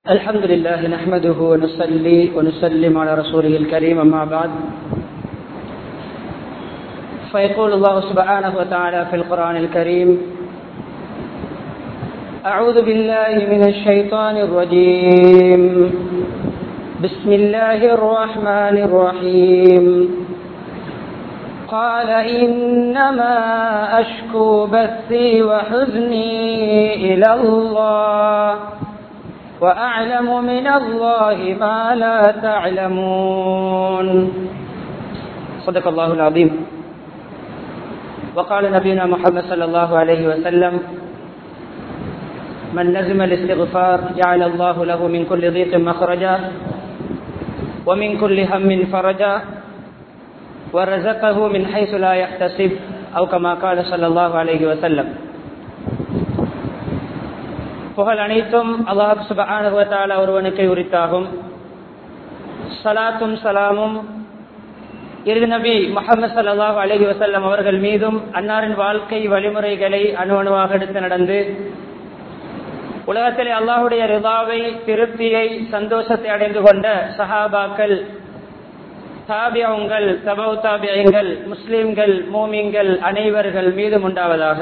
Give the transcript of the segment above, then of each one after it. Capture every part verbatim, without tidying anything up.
الحمد لله نحمده ونصلي ونسلم على رسوله الكريم أما بعد فيقول الله سبحانه وتعالى في القرآن الكريم أعوذ بالله من الشيطان الرجيم بسم الله الرحمن الرحيم قال إنما أشكو بثي وحزني إلى الله وأعلم من الله ما لا تعلمون صدق الله العظيم. وقال نبينا محمد صلى الله عليه وسلم من لزم الاستغفار جعل الله له من كل ضيق مخرجا ومن كل هم فرجا ورزقه من حيث لا يحتسب أو كما قال صلى الله عليه وسلم. புகழ் அனைத்தும் அல்லாஹ் சுப்ஹானஹு வ தஆலா ஒருவனுக்கே உரித்தாகும். ஸலாத்தும் ஸலாமும் இறுதி நபி முஹம்மது ஸல்லல்லாஹு அலைஹி வஸல்லம் அவர்கள் மீதும் அன்னாரின் வாழ்க்கை வழிமுறைகளை அணுவணுவாக எடுத்து நடந்து உலகத்திலே அல்லாஹ்வுடைய ரிதாவை, திருப்தியை, சந்தோஷத்தை அடைந்து கொண்ட சஹாபாக்கள், தாபியங்கள், தபௌ தாபியங்கள், முஸ்லிம்கள், மூமின்கள் அனைவர்கள் மீதும் உண்டாவதாக.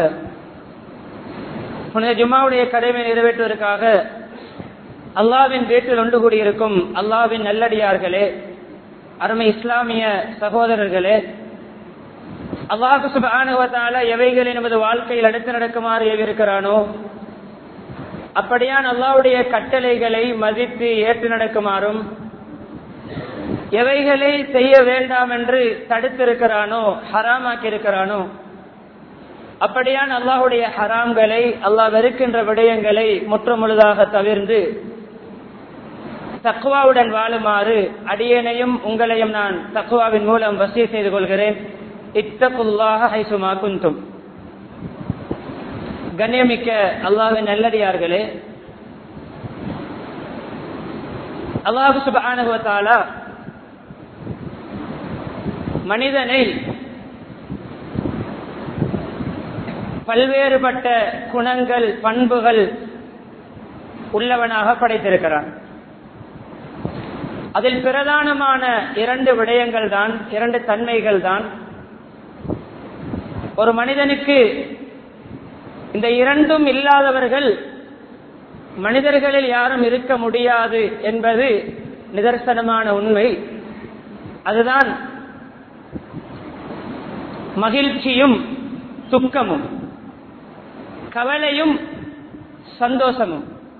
புனித ஜும்மாவுடைய கடமை நிறைவேற்றுவதற்காக அல்லாஹ்வின் வீட்டில் ஒன்று கூடியிருக்கும் அல்லாஹ்வின் நல்லடியார்களே, அருமை இஸ்லாமிய சகோதரர்களே, அல்லாஹ் சுப்ஹானஹு வ தஆலா எவைகளை நமது வாழ்க்கையில் அடுத்து நடக்குமாறு ஏவிருக்கிறானோ அப்படியான் அல்லாஹ்வுடைய கட்டளைகளை மதித்து ஏற்று நடக்குமாறும், எவைகளை செய்ய வேண்டாம் என்று தடுத்திருக்கிறானோ, ஹராமாக்கி இருக்கிறானோ அப்படியான் அல்லாஹ்வுடைய ஹராம்களை, அல்லாஹ் வெறுக்கின்ற விடயங்களை முற்றுமுழுதாக தவிர்ந்து தக்வாவுடன் வாழுமாறு அடியேனையும் உங்களையும் நான் தக்வாவின் மூலம் வசிய செய்து கொள்கிறேன். இத்தகுல்லாஹ ஹைசுமா குந்தும். கண்ணியமிக்க அல்லாஹ்வின் நல்லடியார்களே, அல்லாஹ் சுப்ஹானஹு வ தஆலா மனிதனை பல்வேறுபட்ட குணங்கள், பண்புகள் உள்ளவனாக படைத்திருக்கிறான். அதில் பிரதானமான இரண்டு விடயங்கள் தான், இரண்டு தன்மைகள் தான். ஒரு மனிதனுக்கு இந்த இரண்டும் இல்லாதவர்கள் மனிதர்களில் யாரும் இருக்க முடியாது என்பது நிதர்சனமான உண்மை. அதுதான் மகிழ்ச்சியும் துக்கமும், கவலையும் சந்தோஷமும்.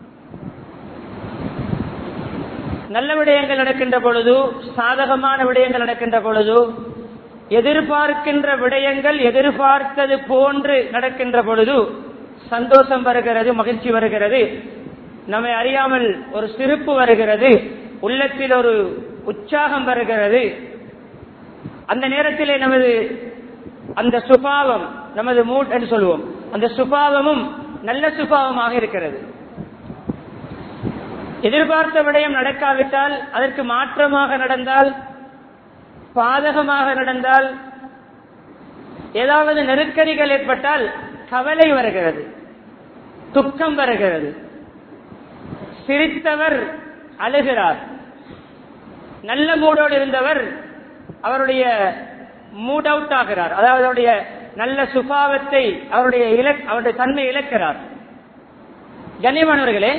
நல்ல விடயங்கள் நடக்கின்ற பொழுது, சாதகமான விடயங்கள் நடக்கின்ற பொழுது, எதிர்பார்க்கின்ற விடயங்கள் எதிர்பார்த்தது போன்று நடக்கின்ற பொழுது சந்தோஷம் வருகிறது, மகிழ்ச்சி வருகிறது, நம்மை அறியாமல் ஒரு சிரிப்பு வருகிறது, உள்ளத்தில் ஒரு உற்சாகம் வருகிறது. அந்த நேரத்திலே நமது அந்த சுபாவம், நமது மூட் என்று சொல்லுவோம், அந்த சுபாவமும் நல்ல சுபாவமாக இருக்கிறது. எதிர்பார்த்த விடயம் நடக்காவிட்டால், அதற்கு மாற்றமாக நடந்தால், பாதகமாக நடந்தால், ஏதாவது நெருக்கடிகள் ஏற்பட்டால் கவலை வருகிறது, துக்கம் வருகிறது. சிரித்தவர் அழுகிறார், நல்ல மூடோடு இருந்தவர் அவருடைய மூட் அவுட் ஆகிறார், அதாவது அவருடைய நல்ல சுபாவத்தை, அவருடைய இலக் அவருடைய தன்மை இழக்கிறார். கண்ணியமானவர்களே,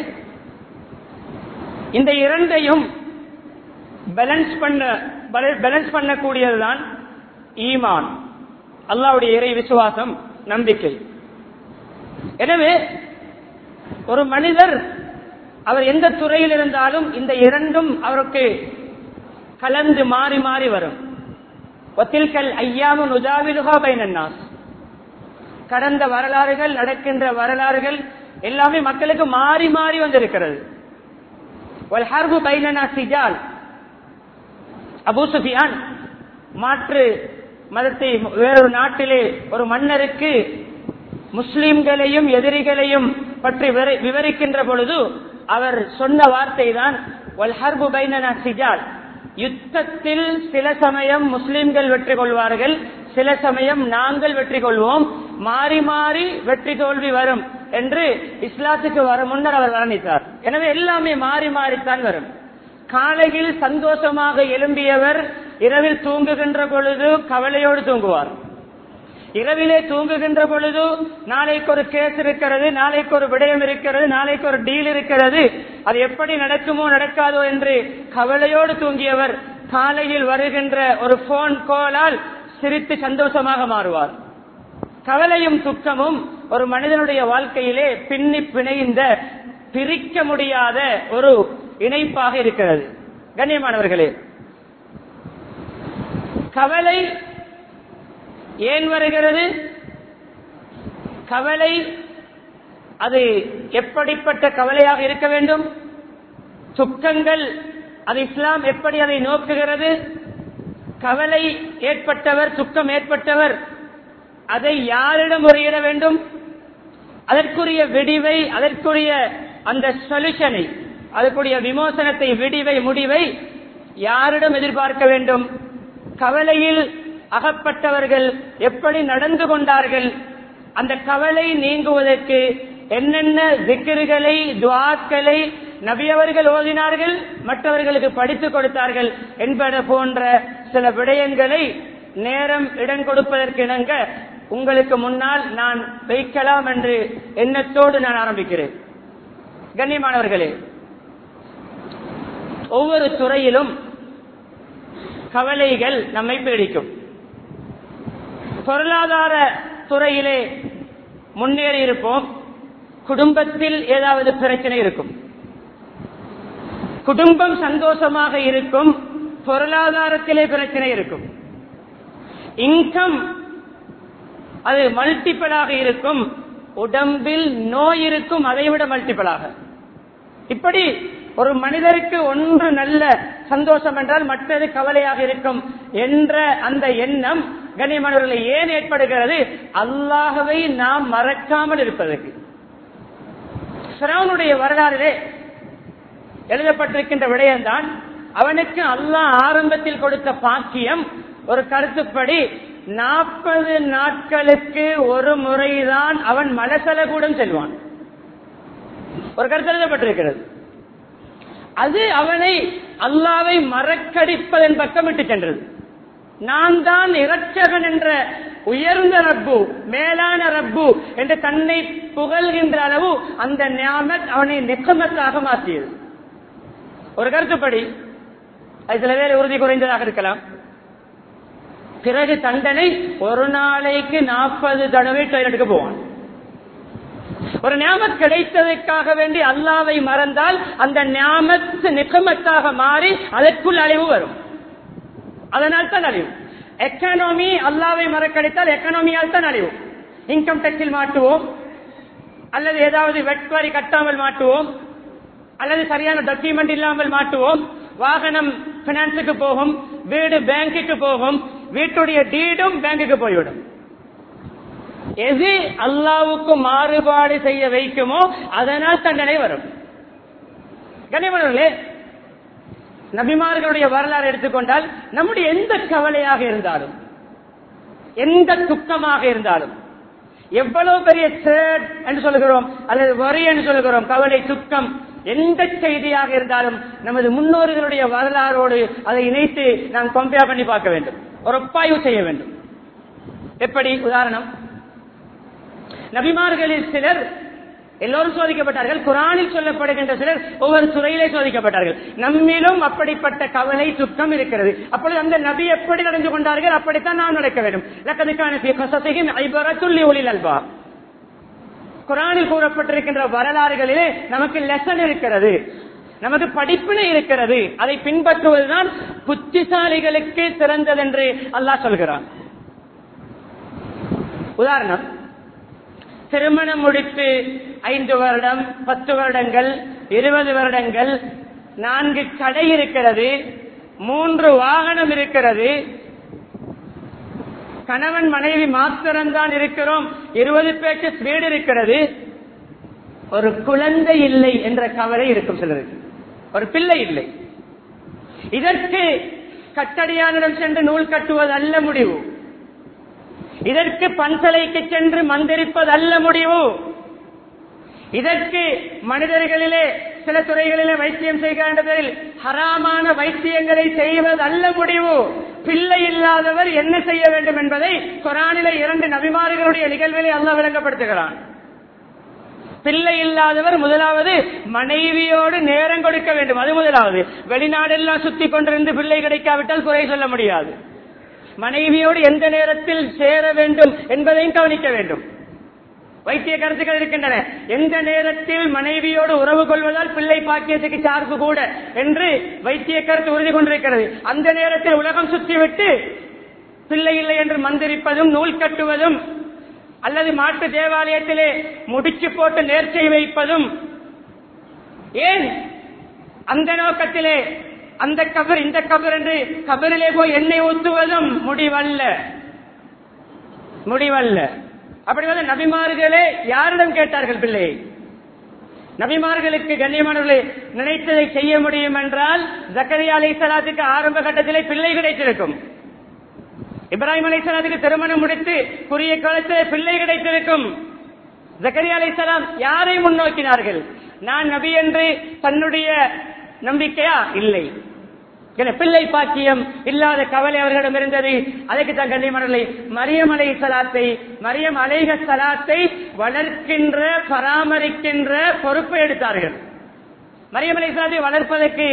இந்த இரண்டையும் பேலன்ஸ் பண்ண பேலன்ஸ் பண்ணக்கூடியதுதான் ஈமான், அல்லாஹ்வுடைய இறை விசுவாசம், நம்பிக்கை. எனவே ஒரு மனிதர் அவர் எந்த துறையில் இருந்தாலும் இந்த இரண்டும் அவருக்கு கலந்து மாறி மாறி வரும். வத்தில்கல் ஐயாமு நுஜாவிலுஹா பைனன் நாஸ். கடந்த வரலாறுகள், நடக்கின்ற வரலாறுகள் எல்லாமே மக்களுக்கு மாறி மாறி வந்திருக்கிறது. வல் ஹர்பு பைனனா சிஜால். அபூ சுஃபியான் மாற்று மதத்தை வேறொரு நாட்டிலே ஒரு மன்னருக்கு முஸ்லிம்களையும் எதிரிகளையும் பற்றி விவரிக்கின்ற பொழுது அவர் சொன்ன வார்த்தை தான் வல் ஹர்பு பைனனா சிஜால். யுத்தத்தில் சில சமயம் முஸ்லிம்கள் வெற்றி கொள்வார்கள், சில சமயம் நாங்கள் வெற்றி கொள்வோம், மாறி மாறி வெற்றி தோல்வி வரும் என்று இஸ்லாத்துக்கு வர முன்னர் அவர் வர்ணித்தார். எனவே எல்லாமே மாறி மாறித்தான் வரும். காலையில் சந்தோஷமாக எழும்பியவர் இரவில் தூங்குகின்ற பொழுது கவலையோடு தூங்குவார். இரவிலே தூங்குகின்ற பொழுது நாளைக்கு ஒரு கேஸ் இருக்கிறது, நாளைக்கு ஒரு விடயம் இருக்கிறது, நாளைக்கு ஒரு டீல் இருக்கிறது, அது எப்படி நடக்குமோ நடக்காதோ என்று கவலையோடு தூங்கியவர் காலையில் வருகின்ற ஒரு போன் காலால் சிரித்து சந்தோஷமாக மாறுவார். கவலையும் துக்கமும் ஒரு மனிதனுடைய வாழ்க்கையிலே பின்னி பிணைந்த பிரிக்க முடியாத ஒரு இணைப்பாக இருக்கிறது. கண்ணியமானவர்களே, கவலை ஏன் வருகிறது? கவலை அது எப்படிப்பட்ட கவலையாக இருக்க வேண்டும்? துக்கங்கள் அது இஸ்லாம் எப்படி அதை நோக்குகிறது? கவலை ஏற்பட்டவர், துக்கம் ஏற்பட்டவர் அதை யாரிடம் முறையிட வேண்டும்? அதற்குரிய விடிவை, அதற்குரிய அந்த சொல்யூஷனை, அதற்குரிய விமோசனத்தை, விடிவை, முடிவை யாரிடம் எதிர்பார்க்க வேண்டும்? கவலையில் அகப்பட்டவர்கள் எப்படி நடந்து கொண்டார்கள்? அந்த கவலை நீங்குவதற்கு என்னென்ன திக்ருகளை, துஆக்களை நபியவர்கள் ஓதினார்கள், மற்றவர்களுக்கு படித்துக் கொடுத்தார்கள் என்பன போன்ற சில விடயங்களை நேரம் இடம் கொடுப்பதற்கு இணங்க உங்களுக்கு முன்னால் நான் வைக்கலாம் என்று எண்ணத்தோடு நான் ஆரம்பிக்கிறேன். கண்ணியமானவர்களே, ஒவ்வொரு துறையிலும் கவலைகள் நம்மை பீடிக்கும். பொருளாதார துறையிலே முன்னேறி இருப்போம், குடும்பத்தில் ஏதாவது பிரச்சனை இருக்கும். குடும்பம் சந்தோஷமாக இருக்கும், பொருளாதாரத்திலே பிரச்சனை இருக்கும். இன்கம் அது மல்டிபிளாக இருக்கும், உடம்பில் நோய் இருக்கும், அதை விட மல்டிபிளாக. இப்படி ஒரு மனிதருக்கு ஒன்று நல்ல சந்தோஷம் என்றால் மற்றது கவலையாக இருக்கும் என்ற அந்த எண்ணம் கண்ணியமானவர்களை ஏன் ஏற்படுகிறது? அல்லாஹ்வை நாம் மறக்காமல் இருப்பதற்கு. ஃபிரௌனுடைய வரலாறிலே எழுதப்பட்டிருக்கின்ற விடயம்தான், அவனுக்கு அல்லாஹ் ஆரம்பத்தில் கொடுத்த பாக்கியம் ஒரு கருத்துப்படி நாற்பது நாட்களுக்கு ஒரு முறைதான் அவன் மலசல கூடம் செல்வான். ஒரு கருத்து எழுதப்பட்டிருக்கிறது. அது அவனை அல்லாஹ்வை மறக்கடிப்பதன் பக்கம் விட்டு சென்றது. நான் தான் இரட்சகன் என்ற உயர்ந்த ரப்பு, மேலான ரப்பு என்று தன்னை புகழ்கின்ற அளவு அந்த நியாமத் அவனை நிகமத்தாக மாற்றியது. ஒரு கருத்துப்படி அது சில பேர் உறுதி குறைந்ததாக இருக்கலாம். பிறகு தண்டனை, ஒரு நாளைக்கு நாற்பது தடவை டாய்லெட்டுக்கு போவான். ஒரு நியாமத் கிடைத்ததற்காக வேண்டி அல்லாஹ்வை மறந்தால் அந்த நியாமத் நிகமத்தாக மாறி அதற்குள் அழிவு வரும். அதனால் தான் அழிவு. எக்கானமி அல்லாஹ்வை மறக்கடித்தால் எக்கானமியால் தான் அழிவு. இன்கம் டேக்ஸில் மாட்டுவோம், அல்லது ஏதாவது வெட்வரி கட்டாமல் மாட்டுவோம், அல்லது சரியான டாக்குமெண்ட் இல்லாமல் மாட்டுவோம், வாகனம் பினான்ஸுக்கு போகும், வீடு பேங்குக்கு போகும், வீட்டுடைய டீடும் பேங்குக்கு போய்விடும். எது அல்லாஹ்வுக்கு மாறுபாடு செய்ய வைக்குமோ அதனால் தண்டனை வரும். கண்ணியமானவர்களே, நபிமார்களுடைய வரலாறு எடுத்துக்கொண்டால் நம்முடைய எந்த கவலையாக இருந்தாலும், எந்த துக்கமாக இருந்தாலும், எவ்வளவு பெரிய சேட் என்று சொல்லுகிறோம் அல்லது வரி என்று சொல்லுகிறோம், கவலை, துக்கம், எந்த செய்தியாக இருந்தாலும் நமது முன்னோர்களுடைய வரலாறோடு அதை இணைத்து நாம் கம்பேர் பண்ணி பார்க்க வேண்டும், ஒரு ஒப்பாய்வு செய்ய வேண்டும். எப்படி? உதாரணம், நபிமார்களில் சிலர் எல்லோரும் சோதிக்கப்பட்டார்கள். குர்ஆனில் சொல்லப்படுகின்ற சிலர் ஒவ்வொரு துறையிலே சோதிக்கப்பட்டார்கள். நம்மிலும் அப்படிப்பட்ட கவலை, துக்கம் இருக்கிறது. அப்பொழுது அந்த நபி எப்படி நடந்து கொண்டார்கள், அப்படித்தான் நாம் நடக்க வேண்டும். லக்கத் கான ஃபீ கஸஸிஹிம் இப்ரத்துல் லிஉலில் அல்பாப். குர்ஆனில் கூறப்பட்டிருக்கின்ற வரலாறுகளிலே நமக்கு லெசன் இருக்கிறது, நமக்கு படிப்பினை இருக்கிறது. அதை பின்பற்றுவதுதான் புத்திசாலிகளுக்கு சிறந்தது என்று அல்லாஹ் சொல்கிறான். உதாரணம், திருமணம் முடித்து ஐந்து வருடம், பத்து வருடங்கள், இருபது வருடங்கள், நான்கு கடை இருக்கிறது, மூன்று வாகனம் இருக்கிறது, கணவன் மனைவி மாத்திரம்தான் இருக்கிறோம், இருபது பேச்சு வீடு இருக்கிறது, ஒரு குழந்தை இல்லை என்ற கவலை இருக்கும் சிலருக்கு, ஒரு பிள்ளை இல்லை. இதற்கு கட்டடியானிடம் சென்று நூல் கட்டுவது அல்ல முடிவு, இதற்கு பன்சலைக்கு சென்று மந்திரிப்பது அல்ல முடிவு. இதற்கு மனிதர்களிலே சில துறைகளிலே வைத்தியம் செய்கின்ற பேரில் ஹராமான வைத்தியங்களை செய்வது அல்ல முடிவு. பிள்ளை இல்லாதவர் என்ன செய்ய வேண்டும் என்பதை குர்ஆனிலே இரண்டு நபிமார்களுடைய நிகழ்விலே அல்லாஹ் விளங்கப்படுத்துகிறான். பிள்ளை இல்லாதவர் முதலாவது மனைவியோடு நேரம் கொடுக்க வேண்டும். அது முதலாவது. வெளிநாடெல்லாம் சுத்தி கொண்டிருந்து பிள்ளை கிடைக்காவிட்டால் குறை சொல்ல முடியாது. மனைவியோடு எந்த நேரத்தில் சேர வேண்டும் என்பதையும் கவனிக்க வேண்டும். வைத்திய கருத்துக்கள் இருக்கின்றன. எந்த நேரத்தில் மனைவியோடு உறவு கொள்வதால் பிள்ளை பாக்கியத்துக்கு சார்பு கூட என்று வைத்திய கருத்து உறுதி கொண்டிருக்கிறது. அந்த நேரத்தில் உலகம் சுற்றிவிட்டு பிள்ளை இல்லை என்று மந்திரிப்பதும் நூல் கட்டுவதும் அல்லது மாட்டு தேவாலயத்திலே முடிச்சு போட்டு நேர்ச்சை வைப்பதும் ஏன் அந்த நோக்கத்திலே அந்த கபர் இந்த கபர் என்று கபரிலே போய் எண்ணெய் ஊற்றுவதும் முடிவல்ல முடிவல்ல அப்படி வந்து நபிமார்களே யாரிடம் கேட்டார்கள் பிள்ளையை? நபிமார்களுக்கு கண்ணியமானவர்களை நினைத்ததை செய்ய முடியும் என்றால் ஜக்கரியா அலைஹிஸ்ஸலாத்துக்கு ஆரம்ப கட்டத்திலே பிள்ளை கிடைத்திருக்கும். இப்ராஹிம் அலைஹிஸ்ஸலாத்துக்கு திருமணம் முடித்து குறுகிய காலத்தில் பிள்ளை கிடைத்திருக்கும். ஜக்கரியா அலைஹிஸ்ஸலாம் யாரை முன்னோக்கினார்கள்? நான் நபி என்று தன்னுடைய நம்பிக்கையா? இல்லை. பிள்ளை பாக்கியம் இல்லாத கவலை அவர்களிடம் இருந்தது. அதற்கு தான் கண்ணியமானவர்களை மரியம் அலைஹிஸ்ஸலாத்தை மரியம் அலைஹிஸ்ஸலாத்தை வளர்க்கின்ற பராமரிக்கின்ற பொறுப்பை எடுத்தார்கள். மரியம் அலைஹிஸ்ஸலாத்தை வளர்ப்பதற்கு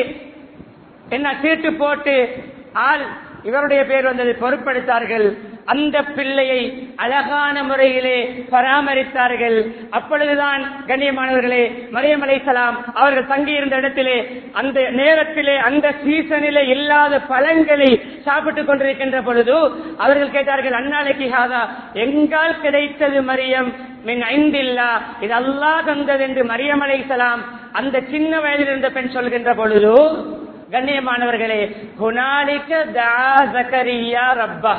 என்ன சீட்டு போட்டு ஆள் இவருடைய பேர் வந்தது பொறுப்பெடுத்தார்கள். அந்த பிள்ளையை அழகான முறையிலே பராமரித்தார்கள். அப்பொழுதுதான் கண்ணியமானவர்களே மரியம் அலைஹிஸ்ஸலாம் அவர்கள் தங்கியிருந்த இடத்திலே அந்த நேரத்திலே அந்த சீசனிலே இல்லாத பழங்களை சாப்பிட்டுக் கொண்டிருக்கின்ற பொழுது அவர்கள் கேட்டார்கள், அன்னாலைக்கு ஹாதா, எங்கால் கிடைத்தது மரியம் மின் ஐந்தில்லா, இது அல்லாஹ் தந்தது என்று மரியம் அலைஹிஸ்ஸலாம் அந்த சின்ன வயதில் இருந்த பெண் சொல்கின்ற பொழுது கண்ணியமானவர்களே ஹுனாலிக தஆ ஜக்கரியா ரப்பா,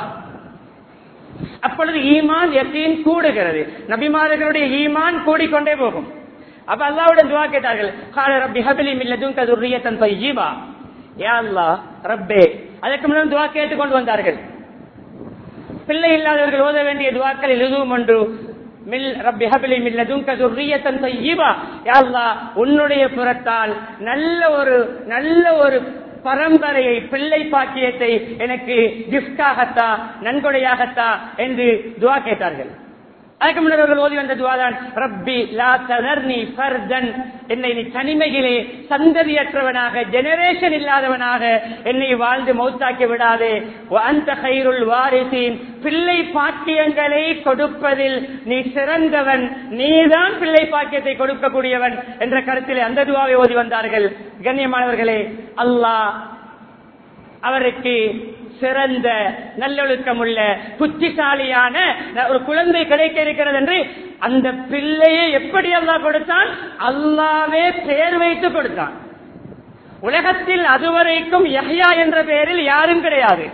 அப்பொழுது ஈமான் யகீன் கூடுகிறது. நபிமார்களுடைய ஈமான் கூடிக்கொண்டே போகும். அப்ப அல்லாஹ்வுடன் துஆ கேட்டார்கள். கால ரப்பி ஹப்லி மின் லதுன்க ذُرِّيَّةً طَيِّبَةً, யா அல்லாஹ் ரப்பே. அதற்கு முன்னர் துஆ கேட்டு கொண்டு வந்தார்கள். பிள்ளை இல்லாதவர்கள் ஓத வேண்டிய துஆக்கள் இதுவும் ஒன்று. மில் ரப்பி ஹப்லி மின் லதுன்க ذُرِّيَّةً طَيِّبَةً, யா அல்லாஹ் உன்னுடைய புறத்தால் நல்ல ஒரு நல்ல ஒரு பரம்பரையை பிள்ளை பாக்கியத்தை எனக்கு கிஃப்டாகத்தா நன்கொடையாகத்தா என்று துஆ கேட்டார்கள். அதுக்கு முன்னர் அவர்கள் ஓதி வந்த துஆதான் ரப்பி லா ததர்னி ஃபர்தன், என்னை நீ தனிமையிலே சந்ததியற்றவனாக ஜெனரேஷன் இல்லாதவனாக என்னை வாழ்ந்து மௌத்தாக்கி விடாதே. வ அன்த கைருல் வாரிசீன், பிள்ளை பாக்கியங்களை கொடுப்பதில் நீ சிறந்தவன், நீதான் பிள்ளை பாக்கியத்தை கொடுக்கக்கூடியவன் என்ற கருத்திலே அந்த துஆவை ஓதி வந்தார்கள். கண்ணியமானவர்களே, அல்லாஹ் அவருக்கு சிறந்த நல்லொழுக்கமுள்ள புத்திசாலியான ஒரு குழந்தை கிடைக்க இருக்கிறது என்று அந்த பிள்ளையை எப்படி அல்லாஹ் கொடுத்தான்? அல்லாஹ்வே பெயர் வைத்து கொடுத்தான். உலகத்தில் அதுவரைக்கும் யஹ்யா என்ற பெயரில் யாரும் கிடையாது.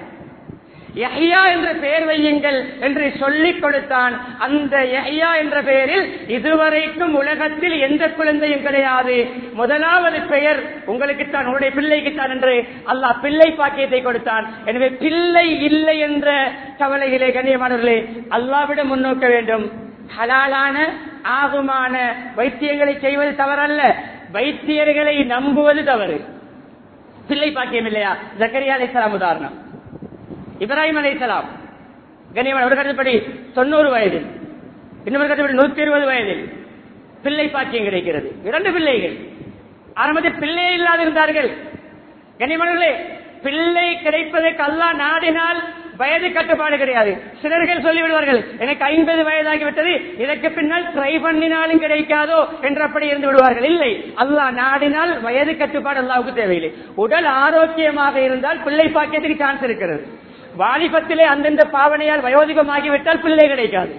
யஹ்யா என்ற பெயர் வையுங்கள் என்று சொல்லிக் கொடுத்தான். அந்த யஹ்யா என்ற பெயரில் இதுவரைக்கும் உலகத்தில் எந்த குழந்தையும் கிடையாது. முதலாவது பெயர் உங்களுக்குத்தான், உங்களுடைய பிள்ளைக்குத்தான் என்று அல்லாஹ் பிள்ளை பாக்கியத்தை கொடுத்தான். எனவே பிள்ளை இல்லை என்ற கவலையிலே கண்ணியமானவர்களே அல்லாஹ்விடம் முன்னோக்க வேண்டும். ஹலாலான ஆகுமான வைத்தியங்களை செய்வது தவறல்ல, வைத்தியர்களை நம்புவது தவறு. பிள்ளை பாக்கியம் இல்லையா? ஜக்கரியா அலைஹிஸ்ஸலாம் உதாரணம். இப்ராஹிம் அலைஹிஸ்ஸலாம் கண்ணியமான ஒரு கருத்துப்படி தொண்ணூறு வயதில், இன்னொரு கருத்துப்படி நூத்தி இருபது வயதில் பிள்ளை பாக்கியம் கிடைக்கிறது. இரண்டு பிள்ளைகள். ஆரம்பத்தில் பிள்ளையே இல்லாது இருந்தார்கள். கண்ணியமானவர்களே, பிள்ளை கிடைப்பதற்கு அல்லாஹ் நாடினால் வயது கட்டுப்பாடு கிடையாது. சிலர்கள் சொல்லிவிடுவார்கள், எனக்கு ஐம்பது வயதாகிவிட்டது, இதற்கு பின்னால் ட்ரை பண்ணினாலும் கிடைக்காதோ என்று அப்படி இருந்து விடுவார்கள். இல்லை, அல்லாஹ் நாடினால் வயது கட்டுப்பாடு அல்லாஹ்வுக்கு தேவையில்லை. உடல் ஆரோக்கியமாக இருந்தால் பிள்ளை பாக்கியத்துக்கு சான்ஸ் இருக்கிறது. வாலிபத்திலே அந்தந்த பாவனையால் வயோதிகமாகிவிட்டால் பிள்ளை கிடைக்காது.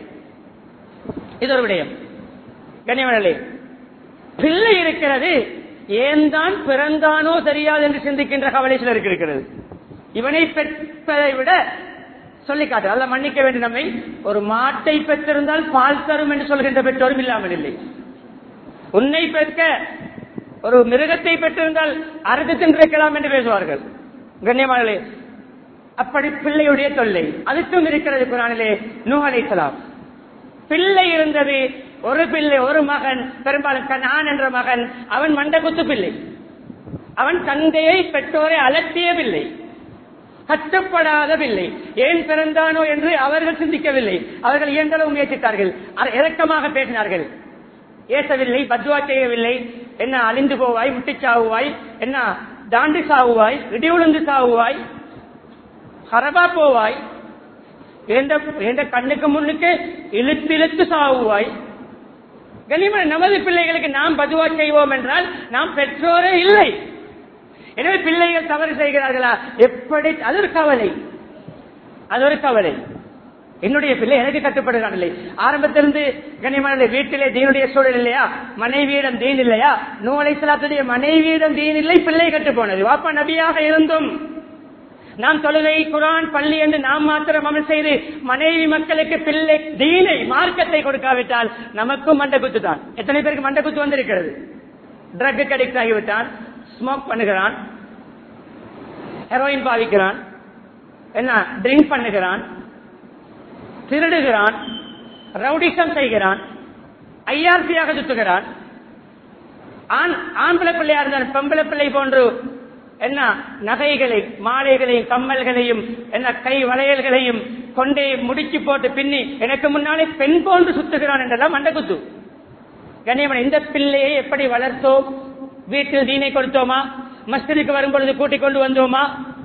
இது ஒரு விடயம். கண்ணியமானவர்களே, பிள்ளை இருக்கிறது, ஏன் தான் பிறந்தானோ தெரியாது என்று சிந்திக்கின்ற கவலை சிலருக்கு இருக்கிறது. இவனை பெற்றதை விட சொல்லி காட்டு அல்ல மன்னிக்க வேண்டும், நம்மை ஒரு மாட்டை பெற்றிருந்தால் பால் தரும் என்று சொல்கின்ற பெற்றோரும் இல்லாமல் இல்லை. உன்னை பெற்க ஒரு மிருகத்தை பெற்றிருந்தால் அறுத்து தின்றிருக்கலாம் என்று பேசுவார்கள். கண்ணியமானே, அப்படி பிள்ளையுடைய தொல்லை அதுக்கும் இருக்கிறது குர்ஆனிலே. நூஹ் அலைஹிஸ்ஸலாம் பிள்ளை இருந்தது, ஒரு பிள்ளை ஒரு மகன், பெரும்பாலும் கனான் என்ற மகன், அவன் மண்டகுத்து பிள்ளை. அவன் தந்தையை பெற்றோரை அலட்டிய பிள்ளை, கட்டுப்படாத பிள்ளை. ஏன் பிறந்தானோ என்று அவர்கள் சிந்திக்கவில்லை. அவர்கள் இயன்றளவு முயற்சித்தார்கள், இரக்கமாக பேசினார்கள், ஏசவில்லை, பத்வா செய்யவில்லை. என்ன அழிந்து போவாய், முட்டி சாவுவாய், என்ன தாண்டி சாவுவாய், இடி உளுந்து சாவுவாய், ஹரபா போவாய், என்ற கண்ணுக்கு முன்னுக்கு இழுத்து இழுத்து சாவுவாய். கனிம நமது பிள்ளைகளுக்கு நாம் பதுவா செய்வோம் என்றால் நாம் பெற்றோரே இல்லை. எனவே பிள்ளைகள் தவறு செய்கிறார்களா? எப்படி? அது ஒரு கவலை, அது ஒரு கவலை. என்னுடைய பிள்ளை எனக்கு கட்டுப்படுகிறார்கள். ஆரம்பத்திலிருந்து கனிமன வீட்டிலே தீனுடைய சூழல் இல்லையா, மனைவியிடம் தீன் இல்லையா? நூஹ் அலைஹிஸ்ஸலாத்துடைய மனைவியிடம் தீன் இல்லை, பிள்ளை கட்டு போனது. வாப்பா நபியாக இருந்தும் நாம் தொழுகை, குர்ஆன், பள்ளி என்று நாம் மாத்திரம் அமல் செய்து மனைவி மக்களுக்கு பிள்ளை தீனை, மார்க்கத்தை கொடுக்காவிட்டால் நமக்கும் மண்டகுத்து தான். எத்தனை பேருக்கு மண்டகுத்து வந்திருக்கிறது? ட்ரக் அடிக்ட் ஆகிவிட்டான், ஸ்மோக் பண்ணுகிறான், ஹெரோயின் பாவிக்கிறான், என்ன ட்ரிங்க் பண்ணுகிறான், திருடுகிறான், ரவுடிசம் செய்கிறான், ஐஆர்சியாக சுத்துகிறான். ஆண் ஆம்பளை பிள்ளையா இருந்தால் பெம்பளை பிள்ளை போன்று என்ன நகைகளை, மாலைகளையும், கம்மல்களையும், என்ன கை வளையல்களையும் கொண்டே முடிச்சு போட்டு பின்னி எனக்கு முன்னாலே பெண் போன்று சுத்துகிறான் என்றெல்லாம் மண்டகுத்து. கண்ணியமான இந்த பிள்ளையை எப்படி வளர்த்தோம்? வீட்டில் தீனை கொடுத்தோமா? மஸ்ஜிதுக்கு வரும்பொழுது கூட்டிக் கொண்டு வந்தோமா?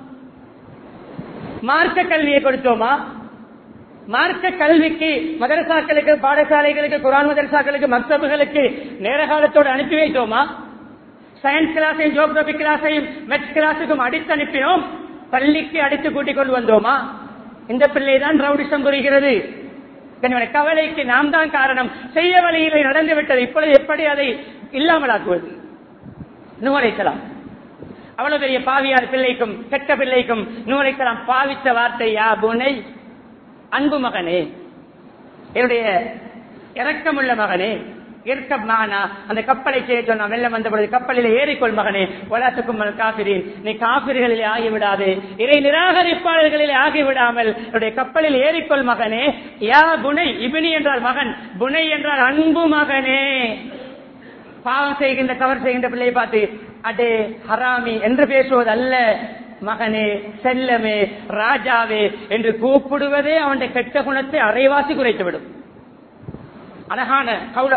மார்க்க கல்வியை கொடுத்தோமா? மார்க்க கல்விக்கு மதரசாக்களுக்கு, பாடசாலைகளுக்கு, குர்ஆன் மதரசாக்களுக்கு, மக்தபுகளுக்கு நேர காலத்தோடு அனுப்பி வைத்தோமா? சயின்ஸ் கிளாஸையும் ஜியோகிராபி கிளாஸையும் மெட்ஸ் கிளாஸுக்கும் அடித்து அனுப்பினோம், பள்ளிக்கு அடித்து கூட்டிக் கொண்டு வந்தோமா? இந்த பிள்ளைதான் ரவுடிசம் புரிகிறது. கவலைக்கு நாம் தான் காரணம். செய்ய வழியிலே நடந்துவிட்டது. இப்பொழுது எப்படி அதை இல்லாமலாக்குவது? நூஹ் அலைஹிஸ்ஸலாம் அவ்வளவு பெரிய பாவியார் பிள்ளைக்கும், கெட்ட பிள்ளைக்கும் நூஹ் அலைஹிஸ்ஸலாம் பாவித்த வார்த்தை, யா புனை, அன்பு மகனே, என்னுடைய இரக்கமுள்ள மகனே, இருக்கமானா அந்த கப்பலை செய்ய சொன்னா வெள்ளம் வந்த பொழுது கப்பலில் ஏறிக்கொள் மகனே, வலாத்துக்கும் காபிரின், நீ காபிர்களிலே ஆகிவிடாதே, இறை நிராகரிப்பாளர்களிலே ஆகிவிடாமல் என்னுடைய கப்பலில் ஏறிக்கொள் மகனே. யா புனை, இபினி என்றால் மகன், புனை என்றால் அன்பு மகனே. பாவம் செய்கின்ற, தவறு செய்கின்ற பிள்ளையை பார்த்து அடே ஹராமி என்று பேசுவது அல்ல, மகனே, செல்லமே, ராஜாவே என்று கூப்பிடுவதே அவனுடைய கெட்ட குணத்தை அரைவாசி குறைத்துவிடும். அழகான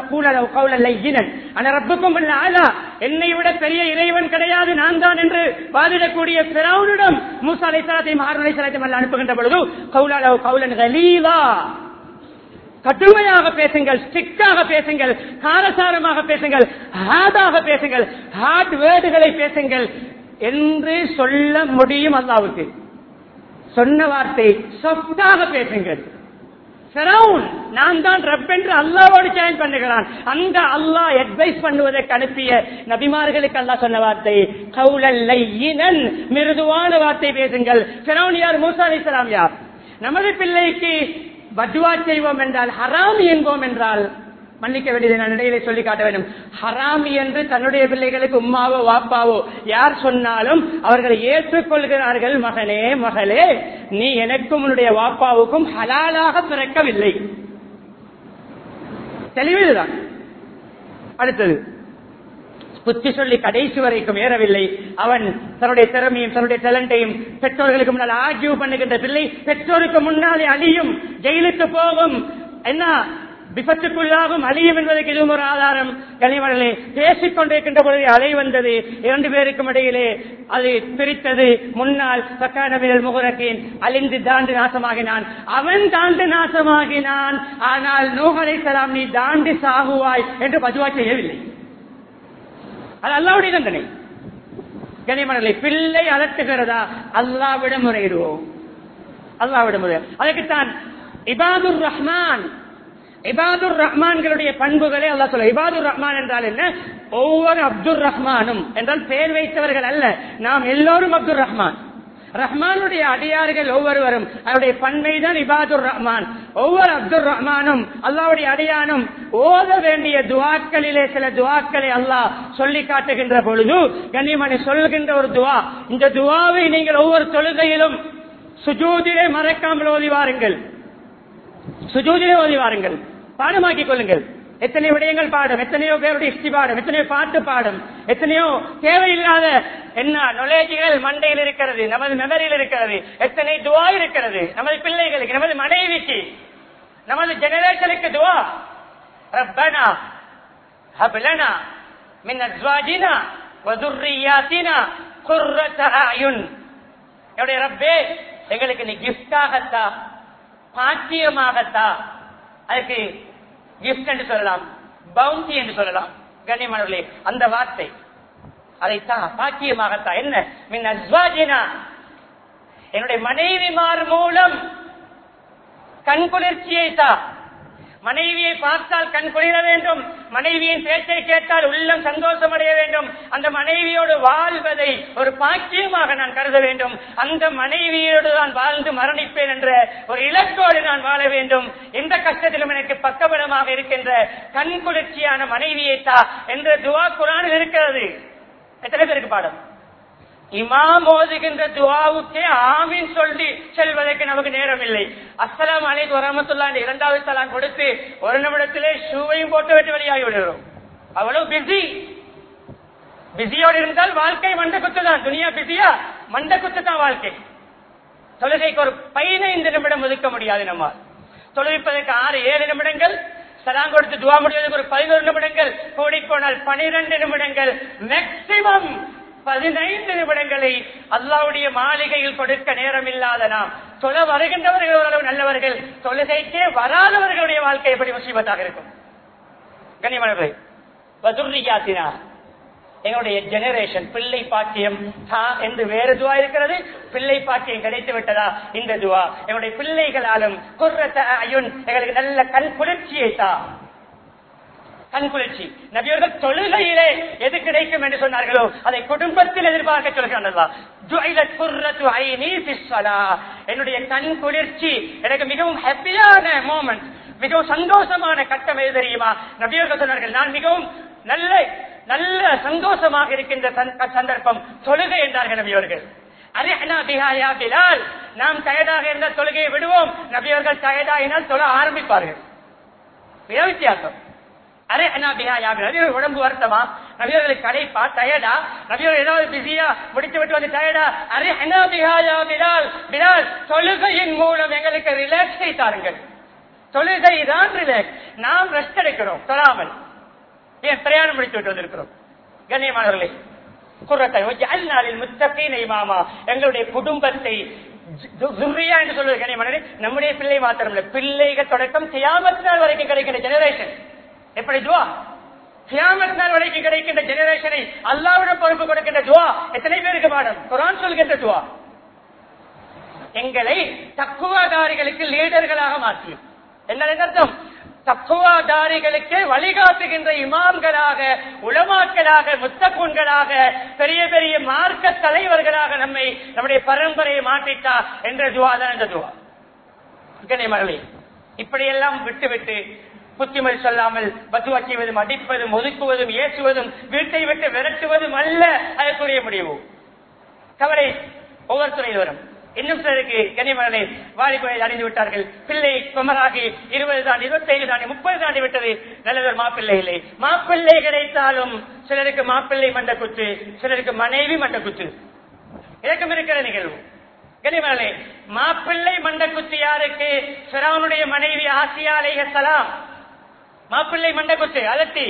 என்னை விட பெரிய இறைவன் கிடையாது, நான் தான் என்று வாதிடக்கூடிய பிறவுனிடம் மூசா அலைஹிஸ்ஸலாத்தையும் ஹாரூன் அலைஹிஸ்ஸலாத்தையும் அல்ல அனுப்புகின்ற பொழுது கௌலா கௌலன் கலீலா, கடுமையாக பேசுங்கள், ஸ்ட்ரிக்டாக பேசுங்கள், காரசாரமாக பேசுங்கள், ஹார்டாக பேசுங்கள், ஹார்ட் வேர்டுகளை பேசுங்கள் என்று சொல்ல முடியும். அல்லாஹ்வுக்கு சொன்ன வார்த்தை சாஃப்டாக பேசுங்கள். ஃபிரௌன் நான் தான் ரப் என்று அல்லாஹ்வோடு ஜாயின் பண்ணுகிறான். அந்த அல்லாஹ் அட்வைஸ் பண்ணுவதற்கு அனுப்பிய நபிமார்களுக்கு அல்லாஹ் சொன்ன வார்த்தை கௌலல் லையினன், மிருதுவான வார்த்தை பேசுங்கள். ஃபிரௌன் யார்? மூசா அலைஹிஸ்ஸலாம் யார்? நமது பிள்ளைக்கு பத்வா செய்வோம் என்றால், ஹராமி என்போம் என்றால், மன்னிக்க வேண்டியதை நான் இடையிலே சொல்லி காட்ட வேண்டும். ஹராமி என்று தன்னுடைய பிள்ளைகளுக்கு உம்மாவோ வாப்பாவோ யார் சொன்னாலும் அவர்களை ஏற்றுக்கொள்கிறார்கள். மகனே, மகளே, நீ எனக்கும் உன்னுடைய வாப்பாவுக்கும் ஹலாலாக பிறக்கவில்லை. தெளிவுதான். அடுத்தது புத்தி சொல்லி கடைசி வரைக்கும் ஏறவில்லை. அவன் தன்னுடைய திறமையும் தன்னுடைய டேலண்டையும் பெற்றோர்களுக்கு முன்னால் ஆர்கியூ பண்ணுகின்ற பிள்ளை பெற்றோருக்கு முன்னாலே அழியும், ஜெயிலுக்கு போகும், என்ன விபத்துக்குள்ளாகும், அழியும் என்பதற்கு இதுவும் ஒரு ஆதாரம். கனிமர்களே, பேசிக் கொண்டிருக்கின்ற பொழுது அலை வந்தது, இரண்டு பேருக்கும் இடையிலே அது பிரித்தது. முன்னால் சக்கானவியல் முகரக்கின் அழிந்து தாண்டு நாசமாகினான், அவன் தாண்டு நாசமாகினான். ஆனால் நூஹ் அலைஹிஸ்ஸலாம் நீ தாண்டி சாகுவாய் என்று பதுவா செய்யவில்லை. அது அல்லாஹ்வுடைய தண்டனை. கனிமர்களே, பிள்ளை அலட்டுகிறதா? அல்லாஹ்விடம் முறையிடுவோம், அல்லாஹ்விடம் முறை. அதற்குத்தான் இபாதுர் ரஹ்மான், இபாதுர் ரஹ்மான்களுடைய பண்புகளை அல்லாஹ் சொல்ல. இபாதுர் ரஹ்மான் என்றால் என்ன? ஒவ்வொரு அப்துல் ரஹ்மானும் என்றால் பெயர் வைத்தவர்கள் அல்ல, நாம் எல்லோரும் அப்துல் ரஹ்மான். ரஹ்மானுடைய அடியார்கள் ஒவ்வொருவரும் அவருடைய பண்பைதான் இபாதுர் ரஹ்மான். ஒவ்வொரு அப்துல் ரஹ்மானும் அல்லாஹ்வுடைய அடியானும் ஓத வேண்டிய துஆக்களிலே சில துஆக்களை அல்லாஹ் சொல்லி காட்டுகின்ற பொழுது கண்ணியமான சொல்கின்ற ஒரு துஆ. இந்த துஆவை நீங்கள் ஒவ்வொரு தொழுகையிலும் சுஜூதிலே மறக்காமல் ஓதி வாருங்கள், சுஜூதிலே ஓதி வாருங்கள், பாடமாக்கிக் கொள்ளுங்கள். எத்தனையோ விடயங்கள் பாடும், எத்தனையோ பேருடைய இஷ்டி பாடும், எத்தனையோ பாட்டு பாடும், எத்தனையோ தேவையில்லாத என்ன நாலேஜ்கள் மண்டையில் இருக்கிறது, நமது மெமரியில் இருக்கிறது, எத்தனை துவா இருக்கிறது நமது பிள்ளைகளுக்கு, நமது மனைவிக்கு, நமது ஜெனரேஷனுக்கு துவா. ரப்பனா ஹப் லனா மின் அஸ்வாஜினா வ ذُرِّيَّاتِنَا قُرَّةَ أَعْيُنٍ. என்னுடைய ரப்பே, எங்களுக்கு நீ கிஃப்டாகத்தா, பாக்கியமாகத்தா. அதுக்கு கிஃப்ட் என்று சொல்லலாம், பவுண்டி என்று சொல்லலாம். கண்ணியமானவர்களே, அந்த வார்த்தை அதைத்தா, பாக்கியமாகத்தா. என்ன? மின் அஸ்வாஜினா, என்னுடைய மனைவிமார் மூலம் கண் குளிர்ச்சியை தா. மனைவியை பார்த்தால் கண் குளிர வேண்டும், மனைவியின் பேச்சை கேட்டால் உள்ளம் சந்தோஷம் அடைய வேண்டும், அந்த மனைவியோடு வாழ்வதை ஒரு பாக்கியமாக நான் கருத வேண்டும், அந்த மனைவியோடு நான் வாழ்ந்து மரணிப்பேன் என்ற ஒரு இலக்கோடு நான் வாழ வேண்டும், எந்த கஷ்டத்திலும் எனக்கு பக்கபலமாக இருக்கின்ற கண் குளிர்ச்சியான மனைவியை தா என்ற துவா குர்ஆனில் இருக்கிறது. எத்தனை பேருக்கு பாடம்? இமாம் ஓதுகின்ற துஆவுக்கே ஆமீன் சொல்லி செல்வதற்கு நமக்கு நேரம் இல்லை. அஸ்ஸலாமு அலைக்கும் வரஹ்மத்துல்லாஹி இரண்டாவது சலாம் கொடுத்து ஒரு நிமிடத்திலே ஷூவையும் போட்டு விட்டு வெளியாகி விடுகிறோம். அவ்வளவு பிஸி. பிஸியோடு இருந்தால் வாழ்க்கை மண்ட குத்து தான். துனியா பிஸியா, மண்ட குத்து தான் வாழ்க்கை. தொழுகைக்கு ஒரு பதினைந்து நிமிடம் ஒதுக்க முடியாது. நம்ம தொழுவிப்பதற்கு ஆறு ஏழு நிமிடங்கள், சலாம் கொடுத்து துவா முடிவதற்கு ஒரு பதினோரு நிமிடங்கள், கூடி போனால் பனிரெண்டு நிமிடங்கள், மேக்சிமம் பதினைந்து நிமிடங்களை அல்லாஹ்வுடைய மாளிகையில் கொடுக்க நேரம் இல்லாத நாம், தொழ வருகின்றவர்கள் ஓரளவு நல்லவர்கள், தொழுகைக்கே வராதவர்களுடைய வாழ்க்கை எப்படி முசீபத்தாக இருக்கும்? கண்ணியமானவர்களே, வதுர்ரியாத்தினா, எங்களுடைய ஜெனரேஷன் பிள்ளை பாக்கியம் என்று வேறு துவா இருக்கிறது. பிள்ளை பாக்கியம் கிடைத்து விட்டதா? இந்த துவா எங்களுடைய பிள்ளைகளாலும் குர்ரத அயுன், எங்களுக்கு நல்ல கண் குளிர்ச்சியை தா. கண் குளிர்ச்சி நபியவர்கள் தொழுகையிலே எது கிடைக்கும் என்று சொன்னார்களோ அதை குடும்பத்தில் எதிர்பார்க்க சொல்கிறார்கள். என்னுடைய கண் குளிர்ச்சி எனக்கு மிகவும் ஹாப்பியான மோமெண்ட், மிகவும் சந்தோஷமான கட்டம் எது தெரியுமா? நபியவர்கள் சொன்னார்கள், நான் மிகவும் நல்ல நல்ல சந்தோஷமாக இருக்கின்ற சந்தர்ப்பம் தொழுகை என்றார்கள் நபியவர்கள். அரிஹ்னா பிஹா யா பிலால், நாம் டயர்டாக இருந்த தொழுகையை விடுவோம், நபியவர்கள் டயர்டாகினால் தொழ ஆரம்பிப்பார்கள். வித்தியாசம். அரே அண்ணா பிஹா யா பிலால், உடம்பு வருத்தமா, நபியவர்களுக்கு கடைப்பா, டயர்டா, நபியவர்கள் ஏதாவது பிஸியா முடித்து விட்டு வந்து டயர்டா, அரே அண்ணா பிஹா யா பிலால், பிலால் தொழுகையின் மூலம் எங்களுக்கு ரிலாக்ஸை தாருங்கள். தொழுகை தான் ரிலாக்ஸ். நாம் ரெஸ்ட் எடுக்கிறோம் தொழாமல், ஏன் பிரயாணம் முடித்து விட்டு வந்திருக்கிறோம். கண்ணியமானவர்களே, குர்ரத்தை அல்நாளில் முத்தகீன இமாமா, எங்களுடைய குடும்பத்தை துர்ரியா என்று சொல்வது கண்ணியமானவர்களே, நம்முடைய பிள்ளை மாத்திரம் இல்லை, பிள்ளைகள் தொடக்கம் கியாமத் நாள் வரைக்கும் கிடைக்கின்ற ஜெனரேஷன். எப்படி துவா? கியாமத் நாள் வரைக்கும் கிடைக்கின்ற ஜெனரேஷனை அல்லாஹ்விடம் பொறுப்பு கொடுக்கின்ற துவா எத்தனை பேருக்கு பாடம்? குர்ஆன் சொல்கின்ற துவா எங்களை தக்குவாதாரிகளுக்கு லீடர்களாக மாற்றி, என்ன அர்த்தம்? தக்குவாதாரிகளுக்கு வழிகாட்டுகின்ற இமாம்களாக, உலமாக்களாக, முத்தகுன்களாக, பெரிய பெரிய மார்க்க தலைவர்களாக நம்மை நம்முடைய பரம்பரையை மாற்றிட்டா என்ற துவா தான் இந்த துவா. இப்படியெல்லாம் விட்டுவிட்டு புத்திமதி சொல்லாமல் பத்துவா செய்வதும், அடிப்பதும், ஒதுக்குவதும், ஏற்றுவதும், வீட்டை விட்டு விரட்டுவதும் அல்ல அதற்குரிய முடிவு. கவலை ஒவ்வொரு துறையில் வரும். இன்னும் சிலருக்கு கனிமலை வாலிபை அடைந்து விட்டார்கள், பிள்ளை குமராகி இருபது தாண்டி, இருபத்தி ஐந்து தாண்டி, முப்பது தாண்டி விட்டது. நல்லதொரு மாப்பிள்ளை இல்லை. மாப்பிள்ளை கிடைத்தாலும் சிலருக்கு மாப்பிள்ளை மண்ட குத்து, சிலருக்கு மனைவி மண்ட குத்து. இலக்கம் இருக்கிற நிகழ்வு. கனிமலை மாப்பிள்ளை மண்ட குத்து யாருக்கு? ஃபிரௌனுடைய மனைவி ஆசியா அலைஹிஸ்ஸலாம். மாப்பிள்ளை மண்ட குத்து அதட்டி,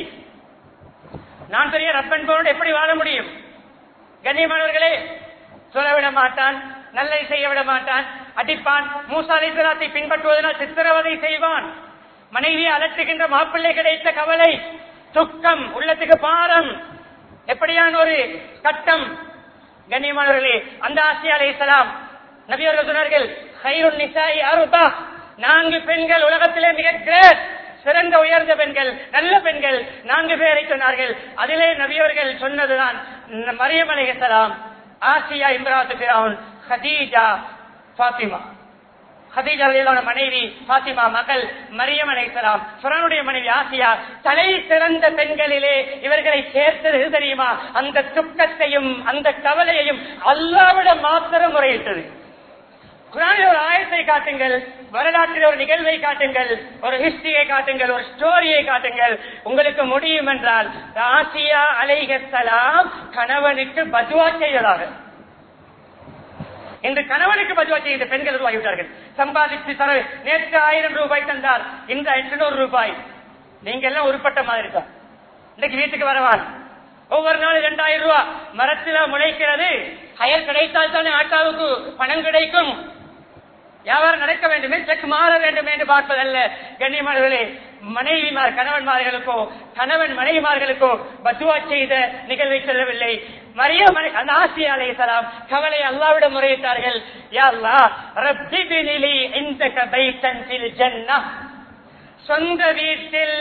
நான் பெரிய ரப்பன்போடு எப்படி வாழ முடியும்? கண்ணியமானவர்களே, சொல்ல விட மாட்டான், நல்லை செய்ய விட மாட்டான், அடிப்பான், மூசா அலைஹிஸ்ஸலாத்தை பின்பற்றுவதனால் சித்திரவதை செய்வான். மனைவியை அலட்டுகின்ற மாப்பிள்ளை கிடைத்த கவலை, துக்கம், உள்ளத்துக்கு பாரம், எப்படியான ஒரு கட்டம். கண்ணியமானவர்களே, அந்த ஆசியா அலைஹிஸ்ஸலாம் நபி அவர்கள் சொன்னார்கள், கைருன் நிசாஇ அர்பா, நான்கு பெண்கள் உலகத்திலே மிக கிரேட், சிறந்த உயர்ந்த பெண்கள், நல்ல பெண்கள் நான்கு பேரை சொன்னார்கள். அதிலே நபியவர்கள் சொன்னதுதான் மரியம் அலைஹிஸ்ஸலாம், ஆசியா இம்ராத்து ஃபிரௌன், ஹதீஜா, ஃபாத்திமா. ஹதீஜா ரலியல்லாஹு அன்ஹா மனைவி, ஃபாத்திமா மகள், மரியம் அலைஹிஸ்ஸலாம் ஃபிரௌனுடைய மனைவி ஆசியா. தலை சிறந்த பெண்களிலே இவர்களை சேர்த்தது தெரியுமா? அந்த துக்கத்தையும் அந்த கவலையையும் அல்லாஹ்விடம் மாத்திரம் முறையிட்டது. குர்ஆனில் ஒரு ஆயத்தை காட்டுங்கள், வரலாற்றில் ஒரு நிகழ்வை காட்டுங்கள், ஒரு ஹிஸ்டரியை காட்டுங்கள், ஒரு ஸ்டோரியை காட்டுங்கள். உங்களுக்கு முடியும் என்றால் ஆசியா அலைஹிஸ்ஸலாம் கணவனுக்கு பதுவா செய்ததாக. இன்று கணவனுக்கு பதுவா செய்த பெண்கள் உருவாகிவிட்டார்கள். சம்பாதித்து தர நேற்று ஆயிரம் ரூபாய் தந்தார், இந்த எண்ணூறு ரூபாய். நீங்க எல்லாம் உருப்பட்ட மாதிரி தான். இன்னைக்கு வீட்டுக்கு வரவான், ஒவ்வொரு நாள் இரண்டாயிரம் ரூபாய் மரத்தில முளைக்கிறது. அயல் கிடைத்தால் தானே ஆட்டாவுக்கு பணம் கிடைக்கும். வியாபாரம் நடக்க வேண்டுமே, செக் மாற வேண்டும் என்று பார்ப்பதல்ல. கண்ணியமானவர்களே, மனைவிமார் கணவன்மார்களுக்கோ கணவன் மனைவிமார்களுக்கோ பதுவா செய்த நிகழ்வை சொல்லவில்லை. மரியம் அந்த ஆசியா அலைஹிஸ்ஸலாம் கவலை அல்லாஹ்விடம் முறையிட்டார்கள். யா அல்லாஹ், ரப்பி பினிலி இன்தக பைத்தன் ஃபில் ஜன்னah. சொந்த வீட்டில்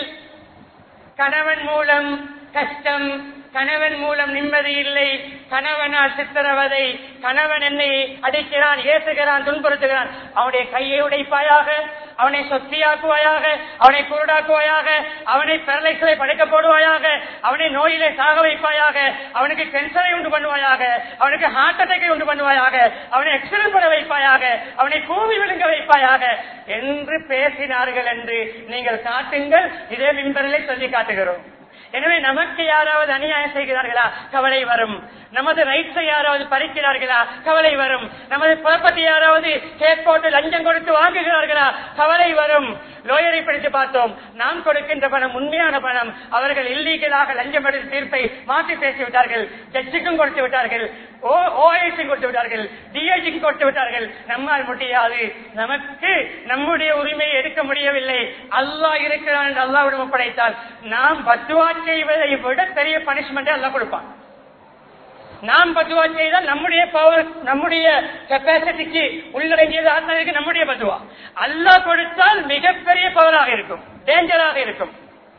கணவன் மூலம் கஷ்டம், கணவன் மூலம் நிம்மதி இல்லை, கணவனால் சித்திரவதை, கணவன் என்னை அடிக்கிறான், ஏசுகிறான், துன்புறுத்துகிறான். அவனுடைய கையை உடைப்பாயாக, அவனை சொத்தியாக்குவாயாக, அவனை குருடாக்குவாயாக, அவனை பெரலைசலை படைக்க போடுவாயாக, அவனை நோயிலே சாக வைப்பாயாக, அவனுக்கு கேன்சரை உண்டு பண்ணுவாயாக, அவனுக்கு ஹார்ட் அட்டாக்கை உண்டு பண்ணுவாயாக, அவனை எக்ஸிடென்ட் பண்ண வைப்பாயாக, அவனை கூவி விழுங்க வைப்பாயாக என்று பேசினார்கள் என்று நீங்கள் காட்டுங்கள். இதே மின்பரிலே சொல்லி காட்டுகிறோம். எனவே நமக்கு யாராவது அநியாயம் செய்கிறார்களா, கவலை வரும். நமது ரைட்ஸை யாராவது பறிக்கிறார்களா, கவலை வரும். நமது ப்ராப்பர்ட்டி யாராவது கேஸ் போட்டு லஞ்சம் கொடுத்து வாங்குகிறார்களா, கவலை வரும். லோயரை படித்து பார்த்தோம், நாம் கொடுக்கின்ற பணம் உண்மையான பணம். அவர்கள் இல்லீகலாக லஞ்சம் எடுத்து தீர்ப்பை மாற்றி பேசிவிட்டார்கள். ஜட்ஜுக்கும் கொடுத்து விட்டார்கள், ஓஐசிக்கும் கொடுத்து விட்டார்கள், டிஐஜிக்கும் கொடுத்து விட்டார்கள். நம்மால் முடியாது. நமக்கு நம்முடைய உரிமையை எடுக்க முடியவில்லை. அல்லாஹ் இருக்கிறான் என்று அல்லாஹ்விடம் ஒப்படைத்தால் நாம் பத்துவா செய்வதை விட பெரிய பனிஷ்மெண்ட் அல்லாஹ் கொடுப்பான். நாம் பத்துவா செய்தால் நம்முடைய பவர், நம்முடைய கெப்பாசிட்டிக்கு உள்ளடங்கியது ஆத்மாவிற்கு நம்முடைய பத்துவா. அல்லாஹ் கொடுத்தால் மிகப்பெரிய பவராக இருக்கும், டேஞ்சராக இருக்கும்.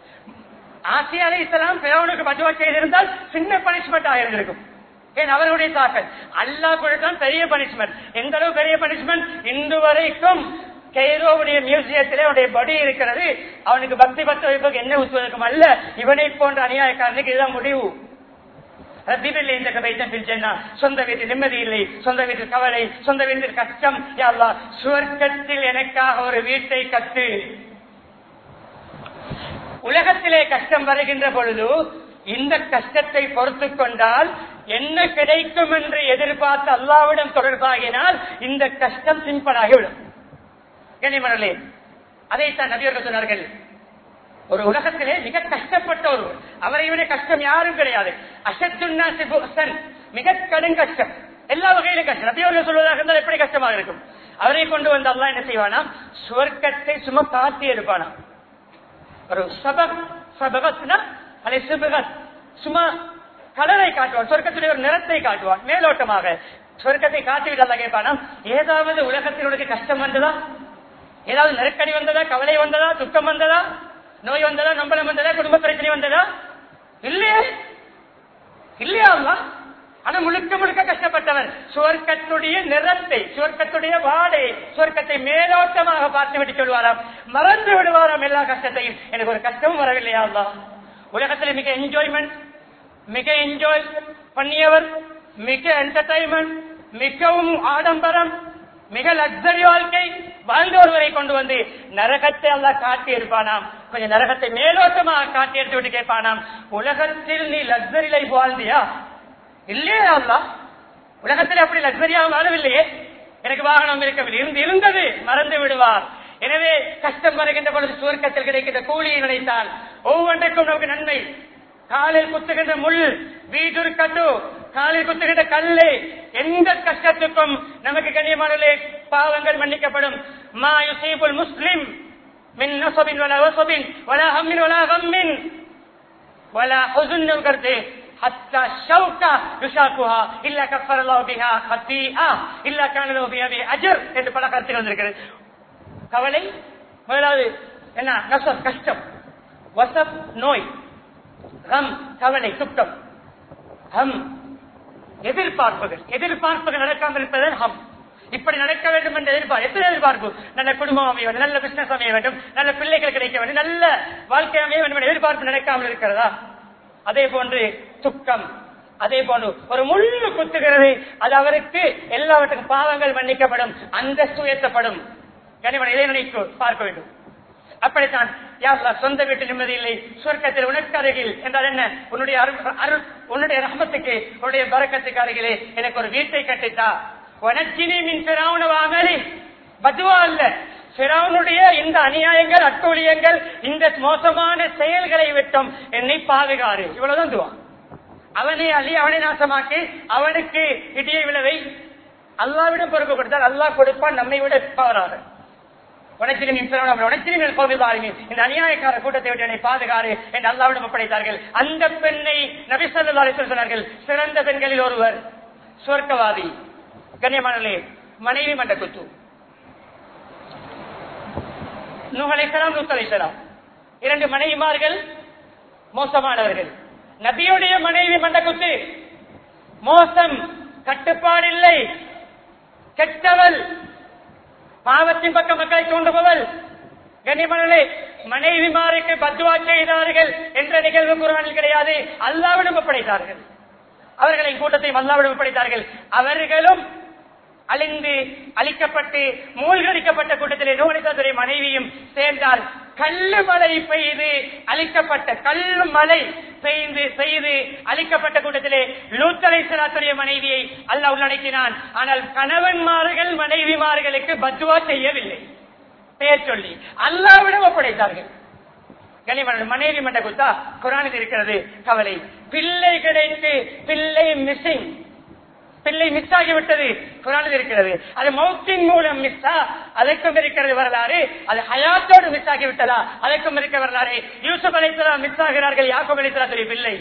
ஆசியா அலைஹிஸ்ஸலாம் பிறவுனுக்கு பத்துவா செய்திருந்தால் சின்ன பனிஷ்மெண்ட் ஆக இருந்திருக்கும். ஏன் அவருடைய தாக்கல். அல்லாஹ் கொடுத்தான் பெரிய பனிஷ்மெண்ட். எந்த அளவு பெரிய பனிஷ்மெண்ட், இன்று வரைக்கும் கைரோவுடைய மியூசியத்திலே அவனுடைய படி இருக்கிறது. அவனுக்கு பக்தி பத்த வைப்புக்கு என்ன ஊற்றுவதற்கும் அல்ல, இவனை போன்ற அநியாயக்காரனுக்கு இதுதான் முடிவு. சொந்த வீட்டில் நிம்மதி இல்லை, சொந்த வீட்டில் கவலை, சொந்த வீட்டில் கஷ்டம். யா அல்லாஹ், சுவர்க்கத்தில் எனக்காக ஒரு வீட்டை கட்டு. உலகத்திலே கஷ்டம் வருகின்ற பொழுது இந்த கஷ்டத்தை பொறுத்து கொண்டால் என்ன கிடைக்கும் என்று எதிர்பார்த்து அல்லாஹ்விடம் தொடர்பாகினால் இந்த கஷ்டம் சிம்பிளாகிவிடும். கண்ணியமானவர்களே, அதைத்தான் நபியர்கள் சொன்னார்கள். ஒரு உலகத்திலே மிக கஷ்டப்பட்ட ஒரு, அவரை விட கஷ்டம் யாரும் கிடையாது. அஷத்துன்னாசி புஅஸன், மிக கடும் கஷ்டம், எல்லா வகையிலும் கஷ்டம். நபியர்கள் சொல்வதாக இருந்தால் எப்படி கஷ்டமாக இருக்கும். அவரை கொண்டு வந்து அல்லாஹ் என்ன செய்வானா, சுவர்க்கத்தை சும்மா காட்டி எடுப்பானா. ஒரு சபக் சபகத்னா அதை சுபகத், சும்மா கலரை காட்டுவான், சொர்க்கத்துடைய ஒரு நிறத்தை காட்டுவான் மேலோட்டமாக. சொர்க்கத்தை காட்டிவிட்டு அல்லாஹ் கேட்பானா, ஏதாவது உலகத்தினுடைய கஷ்டம் வந்ததா, ஏதாவது நெருக்கடி வந்ததா, கவலை வந்ததா, துக்கம் வந்ததா, நோய் வந்ததா, நம்பளம் வந்ததா, குடும்ப பிரச்சனை வந்ததா? இல்லையே, இல்லையா அல்லாஹ்? ஆனா முழுக்க முழுக்க கஷ்டப்பட்டவர். சுவர்க்கத்துடைய நிறத்தை, சுவர்க்கத்துடைய வாடை, சுவர்க்கத்தை மேலோட்டமாக பார்த்து விட்டு சொல்வாராம், மறந்து விடுவாராம் எல்லா கஷ்டத்தையும். எனக்கு ஒரு கஷ்டமும் வரவில்லையா அல்லாஹ்? உலகத்தில் மிக என்ஜாய்மெண்ட், மிக என்ஜாய் பண்ணியவர், மிக என்டர்டைன்மெண்ட், மிகவும் ஆடம்பரம், மிக லக்ஸரி வாழ்க்கை வாழ்ந்த ஒருவரை கொண்டு வந்து நரகத்தை அல்லாஹ் காட்டி இருப்பானாம். கொஞ்சம் நரகத்தை மேலோட்டமாக காட்டி எடுத்து விட்டு கேட்பானாம், உலகத்தில் நீ லக்ஸரி லைஃப் வாழ்ந்தியா? இல்லையே அல்லாஹ், உலகத்தில் அப்படி லக்ஸரியாக வாழவில்லையே, எனக்கு வாகனம் இருக்கவில்லை, இருந்து இருந்தது மறந்து விடுவார். எனவே கஷ்டம் வருகின்ற பொழுது சுவர்க்கத்தில் கிடைக்கின்ற கூலியை நினைத்தால் ஒவ்வொன்றைக்கும் நமக்கு நன்மை. காலில் குத்துகின்ற முள், வீடு கட்டு, காலில் குத்துகின்ற கல்லை, எந்த கஷ்டத்துக்கும் நமக்கு கண்ணியமானே பாவங்கள் மன்னிக்கப்படும். மா யுஸீபுல் முஸ்லிம் மின் நஸபின் வலா வஸபின் வலா ஹம்மின் வலா கம்மின் வலா ஹுஸுன் கர்தே ஹத்தா ஷௌகா யுஷாகுஹா இல்லா கஃபரல்லாஹு பிஹா ஹதீஆ இல்லா கான லஹு பிஹா அஜர் என்று பல கருத்துக்கள் வந்திருக்கிறது. கவலை முதலாவது என்ன, நஸப் கஷ்டம், வஸப் நோய், கம் கவலை துக்கம், ஹம் எதிர்பார்ப்புகள், எதிர்பார்ப்புகள் நடக்காமல் இருப்பது ஹம். இப்படி நடக்க வேண்டும் என்ற எதிர்பார்ப்பு, எத்தனை எதிர்பார்ப்பு, நல்ல குடும்பம் அமைய வேண்டும், நல்ல பிசினஸ் அமைய வேண்டும், நல்ல பிள்ளைகள் கிடைக்க வேண்டும், நல்ல வாழ்க்கை அமைய வேண்டும் என்ற எதிர்பார்ப்பு நடக்காமல் இருக்கிறதா? அதே போன்று துக்கம், அதே போன்று ஒரு முள்ளு குத்துகிறது, அது அவருக்கு எல்லாவற்றுக்கும் பாவங்கள் மன்னிக்கப்படும், அந்தஸ்து உயர்த்தப்படும். கனிமன் இளைஞனைக்கு பார்க்க வேண்டும். அப்படித்தான் யாரெல்லாம் சொந்த வீட்டு நிம்மதி இல்லை, சொர்க்கத்தில் உனக்கு அருகில் என்றால் என்ன? உன்னுடைய அருள், உன்னுடைய ரஹமத்துக்கு, உன்னுடைய பரக்கத்துக்கு அருகிலே எனக்கு ஒரு வீட்டை கட்டித்தா. வனச்சினி மின் பிராவுணவாமலி பதுவா அல்ல, பிராவுனுடைய இந்த அநியாயங்கள், அட்டூழியங்கள், இந்த மோசமான செயல்களை விட்டும் என்னை பாதுகாரு. இவ்வளவுதான் துவா. அவனை அள்ளி அவனை நாசமாக்கி அவனுக்கு இடியை விளைவை அல்லாவிடம் பொறுப்பு கொடுத்தால் அல்லாஹ் கொடுப்பான், நம்மை விட பவராக. இந்த அநியாயக்கார கூட்டத்தை விட்டு என்னை பாதுகாரு என்று அல்லாவிடம் ஒப்படைத்தார்கள். அந்த பெண்ணை நபி ஸல்லல்லாஹு அலைஹி வஸல்லம் சொன்னார்கள், சிறந்த பெண்களில் ஒருவர், சொர்க்கவாதி. கண்ணியமானவர்களே, மனைவி மண்ட குத்து. நூஹ் அலைஹிஸ்ஸலாம், லூத் அலைஹிஸ்ஸலாம் இரண்டு மனைவிமார்கள் மோசமானவர்கள். நபியுடைய மனைவி மண்டகுத்து, மோசம், கட்டுப்பாடில்லை, கெட்டவள், பாவத்தின் பக்கம் மக்களை தூண்டுபவள். கண்ணியமானவர்களே, மனைவிமாருக்கு பத்வா செய்தார்கள் என்ற நிகழ்வு குர்ஆனில் கிடையாது, அல்லாஹ்விடம் ஒப்படைத்தார்கள். அவர்களை கூட்டத்தையும் அல்லாஹ்விடம் ஒப்படைத்தார்கள். அவர்களும் அழிந்து அழிக்கப்பட்டு மூழ்கடிக்கப்பட்ட கூட்டத்திலே நூஹ் அலைஹிஸ்ஸலாத்துடைய மனைவியும் சேர்ந்தால் கல்லு மழை பெய்து அழிக்கப்பட்ட கல்லு மழை பெய்து செய்து அழிக்கப்பட்ட கூட்டத்திலே லூத் அலைஹிஸ்ஸலாத்துடைய மனைவியை அல்லாஹ் உள்ளடக்கினான். ஆனால் கணவன்மார்கள் மனைவிமார்களுக்கு பத்வா செய்யவில்லை, பெயர் சொல்லி அல்லாஹ்விடம் ஒப்படைத்தார்கள். கனிமன் மனைவி மண்ட குத்தா குர்ஆனில் இருக்கிறது. கவலை, பிள்ளை கிடைத்து பிள்ளை மிஸ்ஸிங், பிள்ளை மிஸ் ஆகிவிட்டது, குர்ஆனில் இருக்கிறது. அது மௌத்தின் மூலம் மிஸ்ஸா, அதற்கும் இருக்கிறது வரலாறு. அது ஹயாத்தோடு மிஸ் ஆகிவிட்டதா, அதற்கும் இருக்க வரலாறு. யூசுப் அலைஹிஸ்ஸலாம் மிஸ் ஆகிறார்கள், யாக்கூப் அலைஹிஸ்ஸலாத்துடைய பிள்ளை.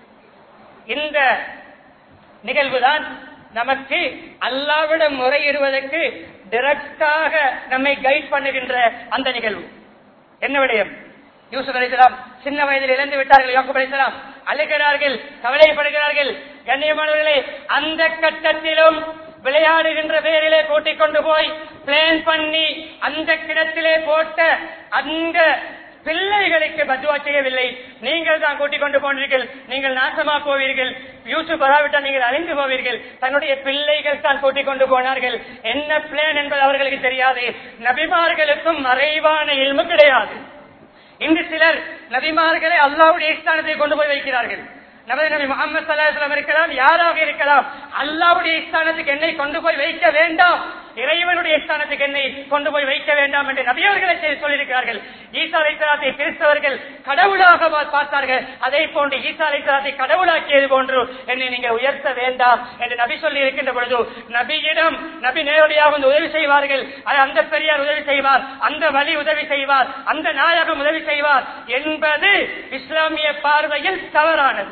இந்த நிகழ்வுதான் நமக்கு அல்லாஹ்விடம் முறையிடுவதற்கு டைரக்டாக நம்மை கைட் பண்ணுகின்ற அந்த நிகழ்வு. என்ன விடயம்? யூசுப் அலைஹிஸ்ஸலாம் சின்ன வயதில் இழந்து விட்டார்கள். யாக்கூப் அலைஹிஸ்ஸலாம் அழுகிறார்கள், கவலைப்படுகிறார்கள். கண்ணியமானவர்களே, அந்த கட்டத்திலும் விளையாடுகின்ற பேரிலே கூட்டிக் கொண்டு போய் பிளான் பண்ணி அந்த கிணத்திலே போட்ட அந்த பிள்ளைகளுக்கு பத்வா செய்யவில்லை. நீங்கள் தான் கூட்டிக் கொண்டு போனீர்கள், நீங்கள் நாசமா போவீர்கள், யூசுப் வராவிட்டால் நீங்கள் அழிந்து போவீர்கள். தன்னுடைய பிள்ளைகள் தான் கூட்டிக் கொண்டு போனார்கள். என்ன பிளான் என்பது அவர்களுக்கு தெரியாது. நபிமார்களுக்கும் மறைவான இல்மு கிடையாது. இன்று சிலர் நபிமார்களை அல்லாஹ்வுடைய ஸ்தானத்தை கொண்டு போய் வைக்கிறார்கள். நபி நபி முஹம்மது ஸல்லல்லாஹு அலைஹி வஸல்லம் இருக்கலாம், யாராக இருக்கலாம், அல்லாஹ்வுடைய ஸ்தானத்துக்கு என்னை கொண்டு போய் வைக்க வேண்டாம், இறைவனுடைய ஸ்தானத்துக்கு என்னை கொண்டு போய் வைக்க வேண்டாம் என்று நபி அவர்களை சொல்லியிருக்கிறார்கள். ஈசா அலைஹிஸ்ஸலாத்தை கிறிஸ்தவர்கள் கடவுளாக பார்த்தார்கள். அதே போன்று ஈசா அலைஹிஸ்ஸலாத்தை கடவுளாக்கியது போன்று என்னை நீங்கள் உயர்த்த வேண்டாம் என்று நபி சொல்லி இருக்கின்ற பொழுது நபியிடம் நபி நேரடியாக வந்து உதவி செய்வார்கள். அந்த பெரியார் உதவி செய்வார், அந்த வலி உதவி செய்வார், அந்த நாயகம் உதவி செய்வார் என்பது இஸ்லாமிய பார்வையில் தவறானது.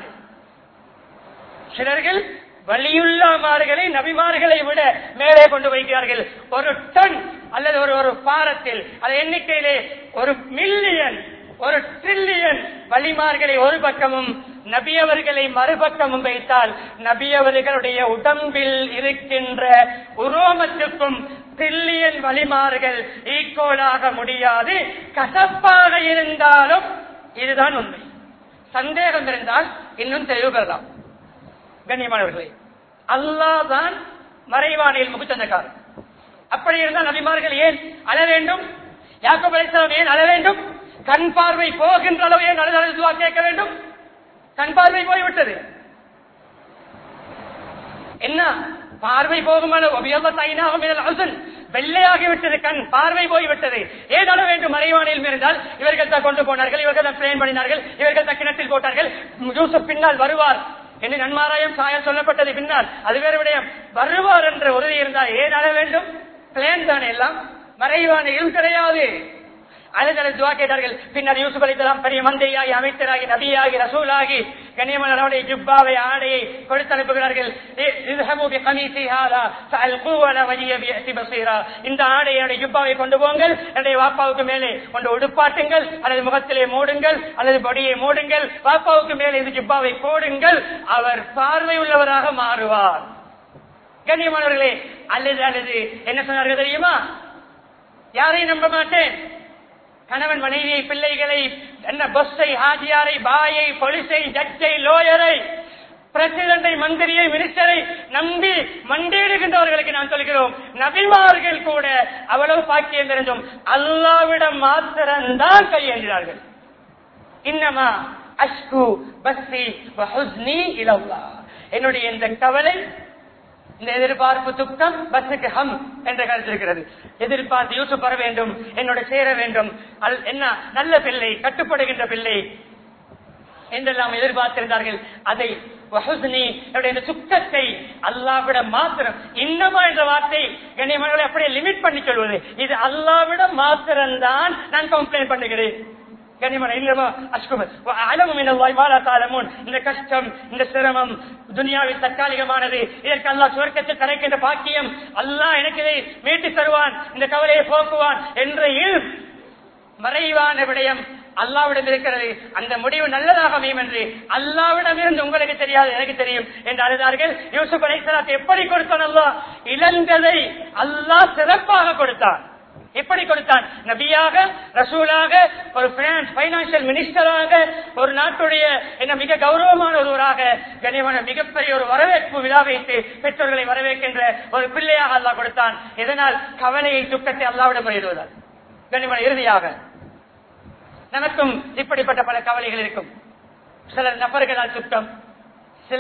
சிலர்கள் வலியுள்ளமார்களை நபிமார்களை விட மேலே கொண்டு வைக்கிறார்கள். ஒரு டன் அல்லது ஒரு ஒரு பாரத்தில் அது எண்ணிக்கையிலே ஒரு மில்லியன், ஒரு டிரில்லியன் வலிமார்களை ஒரு பக்கமும் நபியவர்களை மறுபக்கமும் வைத்தால் நபியவர்களுடைய உடம்பில் இருக்கின்ற உரோமத்துக்கும் டிரில்லியன் வலிமார்கள் ஈக்குவலாக முடியாது. கசப்பாக இருந்தாலும் இதுதான் உண்மை. சந்தேகம் இருந்தால் இன்னும் தெளிவு பெறலாம். கண்ணியமானவர்களே, அல்லாஹ் தான் மறைவானையில் முகுச்சந்தக்காரர். அப்படி இருந்தால் நபிமார்கள் ஏன் அழ வேண்டும்? யாக்கூப் அலைஹிஸ்ஸலாம் ஏன் அழ வேண்டும்? கண் பார்வை போகின்ற அளவு ஏன் அழுது துஆ கேட்க வேண்டும்? கண் பார்வை போய்விட்டது. என்ன பார்வை போகும் அளவு வெள்ளையாகிவிட்டது, கண் பார்வை போய்விட்டது. ஏன் அழ வேண்டும்? மறைவானையில் இருந்தால் இவர்கள் தான் கொண்டு போனார்கள், இவர்கள் தான் பிளான் பண்ணினார்கள், இவர்கள் தான் கிணற்றில் போட்டார்கள், யூசுப் பின்னால் வருவார் என்று நன்மாராயம் சாயம் சொல்லப்பட்டது. பின்னால் அது வேறு விடயம். வருவார் என்ற உறுதி இருந்தால் ஏன் அழ வேண்டும்? பிளான் தானே எல்லாம். மறைவானையும் கிடையாது. அழுதலை துவா கேட்டார்கள். பின்னர் யூசுப் அலைஹிஸ்ஸலாம் பெரிய மந்தையாகி, அமைச்சராகி, நபியாகி, ரசூலாகி கண்ணியமானவருடைய ஜுப்பாவை, ஆடையை கொடுத்து அனுப்புகிறார்கள். இந்த ஆடையை ஜுப்பாவை கொண்டு போங்கள், என்னுடைய வாப்பாவுக்கு மேலே கொண்டு உடுப்பாட்டுங்கள், அல்லது முகத்திலே மூடுங்கள், அல்லது பொடியை மூடுங்கள், வாப்பாவுக்கு மேலே இந்த ஜுப்பாவை போடுங்கள், அவர் பார்வை உள்ளவராக மாறுவார். கண்ணியமானவர்களே, அழுது அழுது என்ன சொன்னார்கள் தெரியுமா? யாரையும் நம்ப மாட்டேன், கணவன் மனைவியை, பிள்ளைகளை, என்ன பஸ்ஸை, ஹாஜியாரை, பாயை, போலீஸை, ஜட்ஜை, லோயரை, பிரசிடண்டை, மந்திரியை, மினிஸ்டரை நம்பி மண்டியிடுகின்றவர்களுக்கு நான் சொல்கிறோம், நபிமார்கள் கூட அவ்வளவு பாக்கியம் தெரிஞ்சும் அல்லாவிடம் மாத்திரம்தான் கையேந்தினார்கள். இன்னமா அஷ்கு பஸ்ஸி வஹுஸ்னி இலல்லாஹ். என்னுடைய இந்த கவலை, இந்த எதிர்பார்ப்பு, துக்கம் பஸ்ஸுக்கு ஹம் என்ற கருத்து இருக்கிறது. எதிர்பார்த்து யூசுப் வர வேண்டும், என்னோட சேர வேண்டும், என்ன நல்ல பிள்ளை, கட்டுப்படுகின்ற பிள்ளை என்றெல்லாம் எதிர்பார்த்திருந்தார்கள். அதை சுக்கத்தை அல்லாவிடம் மாத்திரம், இன்னமா என்ற வார்த்தை கண்ணியமானவர்களை அப்படியே லிமிட் பண்ணி சொல்வது, இது அல்லாவிடம் மாத்திரம்தான் நான் கம்ப்ளைண்ட் பண்ணுகிறேன். இந்த கஷ்டம், இந்த சிரமம் துனியாவில் தற்காலிகமானது, இதற்கு அல்லாஹ் சுவர்க்கத்தில் கிடைக்கின்ற பாக்கியம், அல்லாஹ் எனக்கு இதை மீட்டு தருவான், இந்த கவலையை போக்குவான் என்ற மறைவான விடயம் அல்லாவிடம் இருக்கிறது. அந்த முடிவு நல்லதாக அமையும் என்று அல்லாவிடம் இருந்து உங்களுக்கு தெரியாது, எனக்கு தெரியும் என்று அழுதார்கள். யூசுப் அலைஹிஸ்ஸலாம் எப்படி கொடுத்தான்? அல்லாஹ் இழந்ததை அல்லாஹ் சிறப்பாக கொடுத்தான். எப்படி கொடுத்தான்? நபியாக, ரசூலாக, ஒரு பைனான்சியல் மினிஸ்டராக, ஒரு நாட்டுடைய என்ன மிக கௌரவமான ஒருவராக, கண்ணியமான மிகப்பெரிய ஒரு வரவேற்பு விழா வைத்து பெற்றோர்களை வரவேற்கின்ற ஒரு பிள்ளையாக அல்லாஹ் கொடுத்தான். இதனால் கவலையை, துக்கத்தை அல்லாவிடம் முறையிடுவதால் கண்ணியமான இறுதியாக நமக்கும் இப்படிப்பட்ட பல கவலைகள் இருக்கும். சில நபர்களால் துக்கம், சில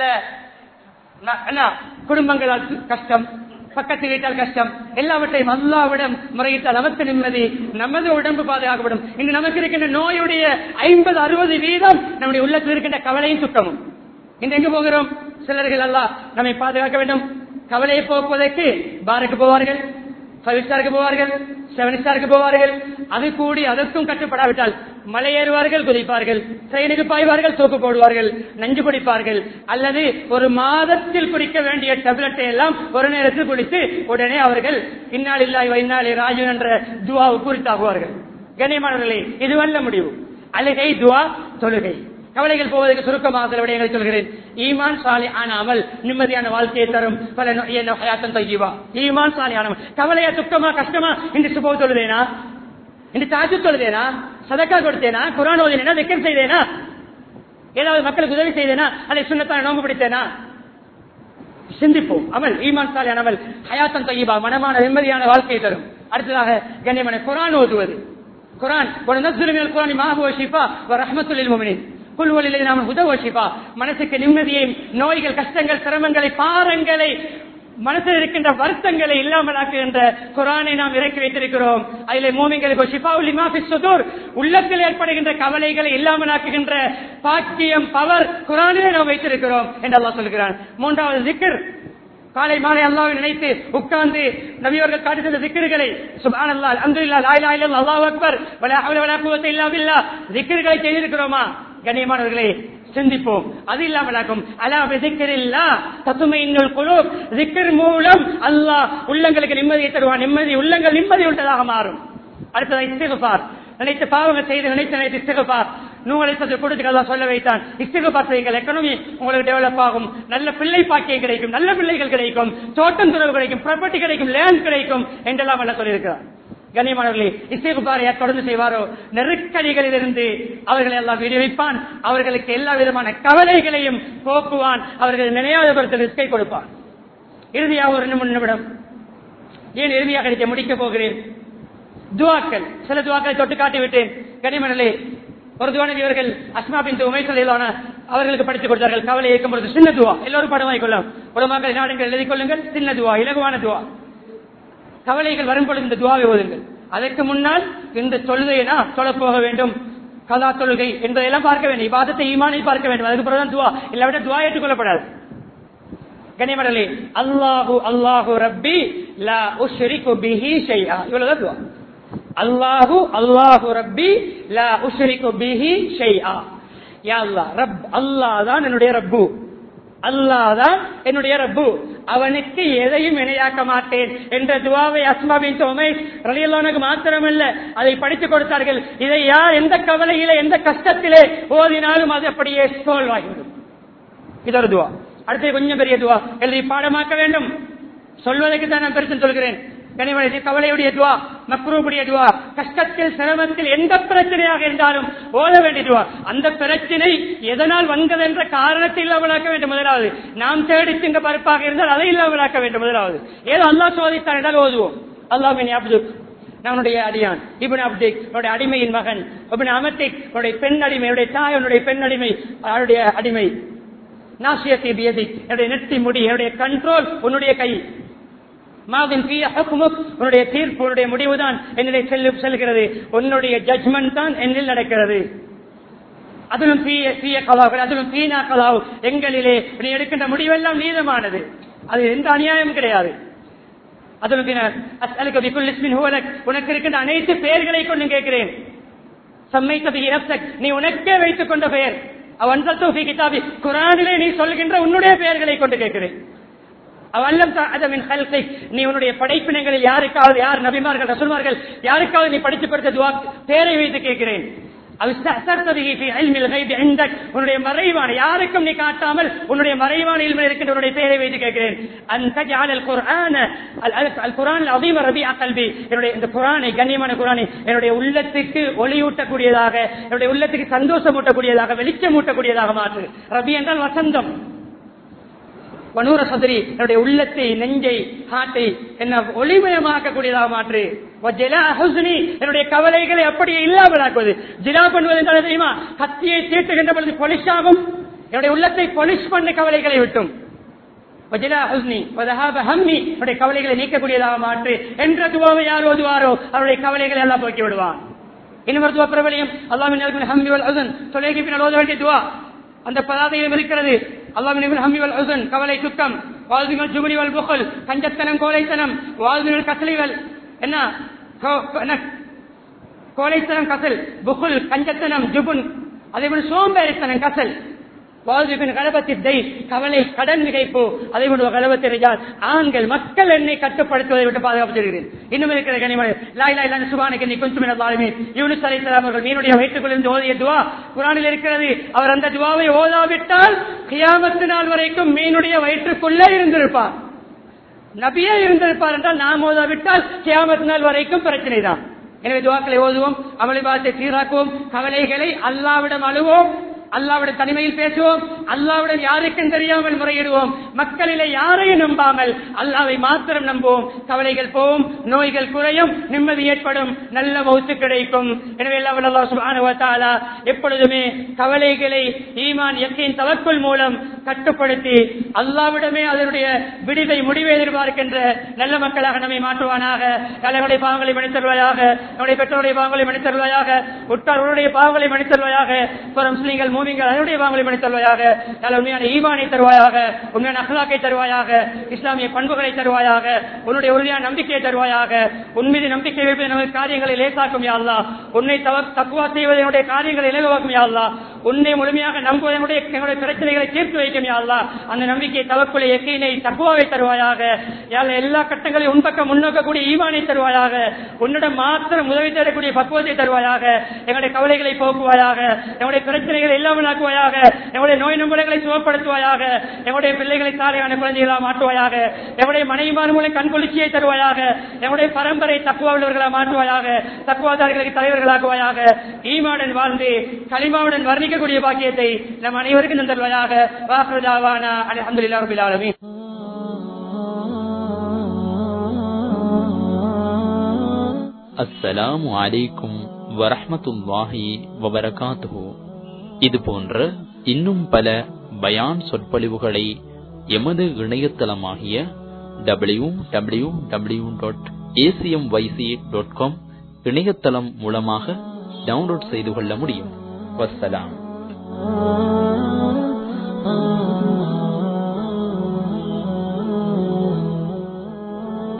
குடும்பங்களால் கஷ்டம், பக்கத்து வீட்டால் கஷ்டம், எல்லாவற்றையும் அல்லாவிடம் முறையிட்டால் நமக்கு நிம்மதி, நமது உடம்பு பாதுகாக்கப்படும். இங்கு நமக்கு இருக்கின்ற நோயுடைய ஐம்பது அறுபது வீதம் நம்முடைய உள்ளத்தில் இருக்கின்ற கவலையும் துக்கமும். இன்று எங்கு போகிறோம்? சிலர்கள் அல்லாஹ் நம்மை பாதுகாக்க வேண்டும், கவலையை போக்குவதற்கு பாருக்கு போவார்கள், ஃபைவ் ஸ்டாருக்கு போவார்கள், செவன் ஸ்டாருக்கு போவார்கள். அது கூடி அதற்கும் கட்டுப்படாவிட்டால் மலையேறுவார்கள், குதிப்பார்கள், ட்ரெயினுக்கு பாய்வார்கள், தூக்கு போடுவார்கள், நஞ்சு குடிப்பார்கள், அல்லது ஒரு மாதத்தில் குடிக்க வேண்டிய டேப்லெட்டை எல்லாம் ஒரு நேரத்தில் குடித்து உடனே அவர்கள் இந்நாள் இல்லாய் வைநாளி ராஜு என்ற துவாவு குறித்தாகுவார்கள். கண்ணியமானவர்களே, இதுவல்ல முடிவு. அழுகை, துவா, தொழுகை. கவலைகள் போவதற்கு சுருக்கமாக சில விடயங்களை சொல்கிறேன். ஈமான் சாலிஹான அமல் நிம்மதியான வாழ்க்கையை தரும். பல ஈமான் சாலிஹான அமல். கவலையா, துக்கமா, கஷ்டமா? இன்று சுபஹ் தொழுதேனா, இன்று தஹஜ்ஜுத் தொழுதேனா, சதக்கா கொடுத்தேனா, குர்ஆன் ஓதினேனா, திக்ர் செய்தேனா, ஏதாவது மக்களுக்கு உதவி செய்தேனா, அதை சுன்னத்தான நோன்பு பிடித்தேனா? சிந்திப்போம். அமல் ஈமான் சாலிஹான அமல் ஹயாத்தன் தய்யிபா, மனமான நிம்மதியான வாழ்க்கையை தரும். அடுத்ததாக கண்ணியமான குர்ஆன் ஓதுவது. குர்ஆன் குர்ஆன் மாஹுவ ஷிஃபா வ ரஹ்மத்துல் லில் முஃமினீன். மனசுக்கு நிம்மதியையும், நோய்கள், கஷ்டங்கள், சிரமங்களை, பாரங்களை, மனசில் இருக்கின்ற வருத்தங்களை இல்லாமல் ஆக்குகின்ற குர்ஆனை நாம் இறக்கி வைத்திருக்கிறோம். அதிலே மூமின்களுக்கு ஷிஃபாஉல் லிமா ஃபிஸ் சுதூர், உள்ளத்தில் ஏற்படுகின்ற கவலைகளை இல்லாமல் ஆக்குகின்ற பாக்கியம், பவர் குர்ஆனிலே நாம் வைத்திருக்கிறோம் என்று அல்லாஹ் சொல்கிறான். மூன்றாவது திக்ர். காலை மாலை அல்லாஹ்வை நினைத்து உட்கார்ந்து நபியவர்கள் காட்டி தந்த திக்ர்களை, சுப்ஹானல்லாஹ், அல்ஹம்துலில்லாஹ், லா இலாஹா இல்லல்லாஹ், அல்லாஹு அக்பர், வலா ஹவ்ல வலா குவத்த இல்லா பில்லாஹ், திக்ர்களை செய்திருக்கிறோமா? கண்ணியமானவர்களே, சிந்திப்போம். அது இல்லாமலாக்கும் அலா பிதிக்ரில்லாஹ் தத்மைனுல் குலூப், திக்ர் மூலம் அல்லாஹ் உள்ளங்களுக்கு நிம்மதியை தருவான். நிம்மதி, உள்ளங்கள் நிம்மதி உள்ளதாக மாறும். அடுத்தது இஸ்திக்ஃபார். நினைத்த பாவங்கள் செய்து நினைத்து நினைத்து இஸ்திக்ஃபார். நூலை கொடுத்து அல்லாஹ் சொல்ல வைத்தான், இஸ்திக்ஃபார் செய்யுங்கள், எக்கனாமி உங்களுக்கு டெவலப் ஆகும், நல்ல பிள்ளை பாக்கியம் கிடைக்கும், நல்ல பிள்ளைகள் கிடைக்கும், தோட்டம் துறவு கிடைக்கும், ப்ராப்பர்ட்டி கிடைக்கும், லேண்ட் கிடைக்கும் என்றெல்லாம் அல்ல சொல்லியிருக்கிறார். கண்ணியமானவர்களே, இஸ்திக்ஃபாரை தொடர்ந்து செய்வாரோ நெருக்கடிகளில் இருந்து அவர்களை எல்லாம் விடுவிப்பான். அவர்களுக்கு எல்லா விதமான கவலைகளையும் போக்குவான். அவர்கள் நினையாத பொறுத்த ரிஸ்கை கொடுப்பான். இறுதியாக ஒரு நிமிடம், ஏன் இறுதியாக அடிக்க முடிக்க போகிறேன். துவாக்கள், சில துவாக்களை தொட்டு காட்டிவிட்டேன். கண்ணியமானவர்களே, ஒரு துவானி இவர்கள் அஸ்மா பின்த் உமைஸ் ரலியல்லாஹு அன்ஹா அவர்களுக்கு படித்துக் கொடுத்தார்கள். கவலை இருக்கும் பொழுது சின்ன துவா, எல்லோரும் படமாய் கொள்ளலாம், உலமாக்கள் நாடுகள் எழுதிக் கொள்ளுங்கள். சின்ன துவா, இலகுவான துவா. கவலைகள் வரும் பொழுது இந்த துவாவை ஓதுங்கள். அதற்கு முன்னால் இந்த தொழுகைனா தொழ போக வேண்டும், கலா தொழுகை என்பதையெல்லாம் பார்க்க வேண்டும். இபாதத்தை ஈமானில் பார்க்க வேண்டும். அதுக்கு பிறகுதான் துவா, இல்லாவிட துவா ஏற்றுக்கொள்ளப்படாது. கண்ணியமானவர்களே, அல்லாஹு அல்லாஹு ரப்பி லா உஷ்ரிகு பிஹி ஷைஆ, இவ்வளவுதான் துவா. அல்லாஹு அல்லாஹு ரப்பி லா உஷ்ரிகு பிஹி ஷைஆ. யா அல்லாஹ், ரப் அல்லாஹ் தான் என்னுடைய ரப்பு, அல்லாஹ் தான் என்னுடைய ரப்பு, அவனுக்கு எதையும் இணையாக்க மாட்டேன் என்ற துவாவை அஸ்மா பின்த் உமைஸ் ரலியல்லாஹு அன்ஹா மாத்திரமல்ல அதை படித்துக் கொடுத்தார்கள். இதை யார் எந்த கவலையிலே எந்த கஷ்டத்திலே ஓதினாலும் அது அப்படியே சோல்வாகிவிடும். இது ஒரு துவா. அடுத்து கொஞ்சம் பெரிய துவா எழுதி பாடமாக்க வேண்டும். சொல்வதற்கு தான் நான் பெருசு சொல்கிறேன். கனிமனை கவலையுடைய துவா, மக்ரூபுடைய துவா, கஷ்டத்தில் சிரமத்தில் எந்த பிரச்சனையாக இருந்தாலும் ஓத வேண்டிய துவா. அந்த பிரச்சனை எதனால் வந்தது என்ற காரணத்தை இல்லாமலாக்க வேண்டும். முதலாவது நாம் தேடி திங்க பருப்பாக இருந்தால் அதை இல்லாமலாக்க வேண்டும். முதலாவது ஏதோ அல்லாஹ் சோதித்தான் என்றால் ஓதுவோம். அல்லாஹ்வின் அப்துக் நம்முடைய அடியான் இப்னு அப்திக் அவருடைய அடிமையின் மகன், இப்னு அமத்திக் அவருடைய பெண் அடிமை, அவருடைய தாய் அவருடைய பெண் அடிமை, அவருடைய அடிமை. நாசியத்தி பியதிக் என்னுடைய நெற்றி முடி, என்னுடைய கண்ட்ரோல் உன்னுடைய கை. மாதின் பிய ஹுக்முக் உன்னுடைய தீர்ப்பு, உன்னுடைய முடிவுதான் என்னுடைய செல்லும் செல்கிறது. உன்னுடைய ஜட்ஜ்மெண்ட் தான் என்னில் நடக்கிறது. அதிலும் பிய பிய கலாவுகள், அதிலும் பீனா கலாவு எங்களிலே நீ எடுக்கின்ற முடிவெல்லாம் நீதமானது. அது எந்த அநியாயம் கிடையாது. அதிலும் உனக்கு இருக்கின்ற அனைத்து பெயர்களை கொண்டு கேட்கிறேன். நீ உனக்கே வைத்துக் கொண்ட பெயர் குர்ஆனிலே நீ சொல்கின்ற உன்னுடைய பெயர்களை கொண்டு கேட்கிறேன். நீ உன்னுடைய படைப்பினங்களில் யாருக்காவது, யார் நபிமார்கள் ரசூல்மார்கள் யாருக்காவது நீ படித்து படுத்த துஆ பெயரை வைத்து கேட்கிறேன். உன்னுடைய மறைவான யாருக்கும் நீ காட்டாமல் உன்னுடைய மறைவான இல்மில் இருக்கின்ற உன்னுடைய பெயரை வைத்து கேட்கிறேன். இந்த குர்ஆனை, கண்ணியமான குர்ஆனை என்னுடைய உள்ளத்துக்கு ஒளியூட்டக்கூடியதாக, என்னுடைய உள்ளத்துக்கு சந்தோஷம் ஊட்டக்கூடியதாக, வெளிச்சம் ஊட்டக்கூடியதாக மாற்று. ரபி என்றால் வசந்தம். வனூர சதுரி என்னுடைய உள்ளத்தை, நெஞ்சை, ஹாட்டை என்ன ஒளிமயமாக்கக்கூடியதாக மாற்று. என்னுடைய கவலைகளை அப்படியே இல்லாமலாக்குவது. ஜிலா பண்ணுவது என்றால் தெரியுமா? கத்தியை தீட்டுகின்ற பொழுது பொலிஷ் ஆகும். என்னுடைய உள்ளத்தை பொலிஷ் பண்ண கவலைகளை விட்டும் கவலைகளை நீக்கக்கூடியதாக மாற்று என்ற துவாவை யார் ஓதுவாரோ அவருடைய கவலைகளை எல்லாம் போக்கி விடுவான். இன்னொரு துவா பிரபலியம் அல்லாஹ்வின் ஹம்மி வல் ஹஸன் தொலைகி பின்னால் ஓத வேண்டிய துவா அந்த பதாதையும் இருக்கிறது. அல்லாஹ்வின் ஹம்மி வல் ஹஸன் கவலை துக்கம், வால்துல் ஜுபனி வல் புக்ல் கஞ்சத்தனம் கோழைத்தனம், வால்துல் கஸ்லிவல் என்ன கோழைத்தனம் கசல், புகுல் கஞ்சத்தனம் ஜுபுன், அதேபோல் சோம்பேறித்தனம் கசல், கவலை கடன் மிகைப்பு, அதே போன்று கலவத்தை ரிஜால் ஆண்கள் மக்கள் என்னை கட்டுப்படுத்துவதை விட்டு பாதுகாப்பு தருகிறேன். இன்னும் இருக்கிற கனிமலை லாய் லாய் லாய் சுபானுக்கு நீ கொஞ்சம் யூனுஸ் அலைஹிஸ்ஸலாம் அவர்கள் மீனுடைய வயிற்றுக்குள் ஓதிய துவா குர்ஆனில் இருக்கிறது. அவர் அந்த துவாவை ஓதாவிட்டால் கியாமத்து நாள் வரைக்கும் மீனுடைய வயிற்றுக்குள்ளே இருந்திருப்பார். நபியே இருந்திருப்பார் என்றால் நாம் ஓதாவிட்டால் கியாமத்து நாள் வரைக்கும் பிரச்சனை தான். எனவே துவாக்களை ஓதுவோம், அமளிபாத்தை சீராக்குவோம், கவலைகளை அல்லாவிடம் அழுவோம், அல்லாவுடைய தனிமையில் பேசுவோம், அல்லாவுடன் யாருக்கும் தெரியாமல் முறையிடுவோம், மக்களிலே யாரையும் நம்பாமல் அல்லாவை மாத்திரம் நம்புவோம். கவலைகள் போகும், நோய்கள் குறையும், நிம்மதி ஏற்படும், நல்ல மௌத்து கிடைக்கும். எனவே அல்லாஹ் சுப்ஹானஹு வ தஆலா எப்பொழுதுமே கவலைகளை ஈமான் யக்கீன் தவக்குல் மூலம் கட்டுப்படுத்தி அல்லாவிடமே அதனுடைய விடுதலை முடிவை எதிர்பார்க்கின்ற நல்ல மக்களாக நம்மை மாற்றுவானாக. தலைவருடைய பாவங்களை மன்னித்தருள்வாயாக, நம்முடைய பெற்றோருடைய பாவங்களை மன்னித்தருள்வாயாக, உற்றார்களுடைய பாவங்களை மன்னித்தருள்வாயாக, முஸ்லிம்கள் அதனுடைய பாவங்களை மன்னித்தருள்வாயாக. உண்மையான ஈமானை தருவாயாக, உண்மையான அக்லாக்கை தருவாயாக, இஸ்லாமிய பண்புகளை தருவாயாக, உன்னுடைய உறுதியான நம்பிக்கையை தருவாயாக. உன்மீது நம்பிக்கை வைப்பது நமது காரியங்களை லேசாக்கும் யா அல்லாஹ். உன்னை தக்வா செய்வது என்னுடைய காரியங்களை இலகுவாக்கும் யா அல்லாஹ். உன்னை முழுமையாக நம்புவது என்னுடைய பிரச்சனைகளை தீர்த்து வைக்கும் யா அல்லாஹ். அந்த நம்பிக்கையை தவக்குலை யக்கீனை தக்வாவை தருவாயாக. எல்லா கட்டங்களையும் உன்பக்கம் முன்னோக்கக்கூடிய ஈமானை தருவாயாக. உன்னிடம் மாத்திரம் உதவி தரக்கூடிய பக்குவத்தை தருவாயாக. எங்களுடைய கவலைகளை போக்குவாயாக, எங்களுடைய பிரச்சனைகளை இல்லாமல் ஆக்குவாயாக, எங்களுடைய நோய் நம்பர்களை சுகப்படுத்துவாயாக, எங்களுடைய பிள்ளைகளை சாலையான குழந்தைகளாக மாற்றுவாயாக, எங்களுடைய மனைவிமார் மூலம் கண்குளிர்ச்சியை தருவாயாக, எங்களுடைய பரம்பரை தக்குவாளர்களாக மாற்றுவாயாக, தக்குவாதாரிகளுக்கு தலைவர்களாக்குவாயாக. ஈமாவுடன் வாழ்ந்து கலிமாவுடன் வர்ணிக்கக்கூடிய பாக்கியத்தை நம் அனைவருக்கும் தருவாயாக. வாஹ்ருதாவானா அல்ஹம்துலில்லாஹி ரப்பில் ஆலமீன். அஸ்ஸலாமு அலைக்கும் வரஹ்மத்துல்லாஹி வபரகாத்துஹு. இது போன்ற இன்னும் பல பயான் சொற்பொழிவுகளை எமது இணையதளமாகிய W W W dot ACM YC dot com இணையதளம் மூலமாக டவுன்லோட் செய்து கொள்ள முடியும். வஸ்ஸலாம்.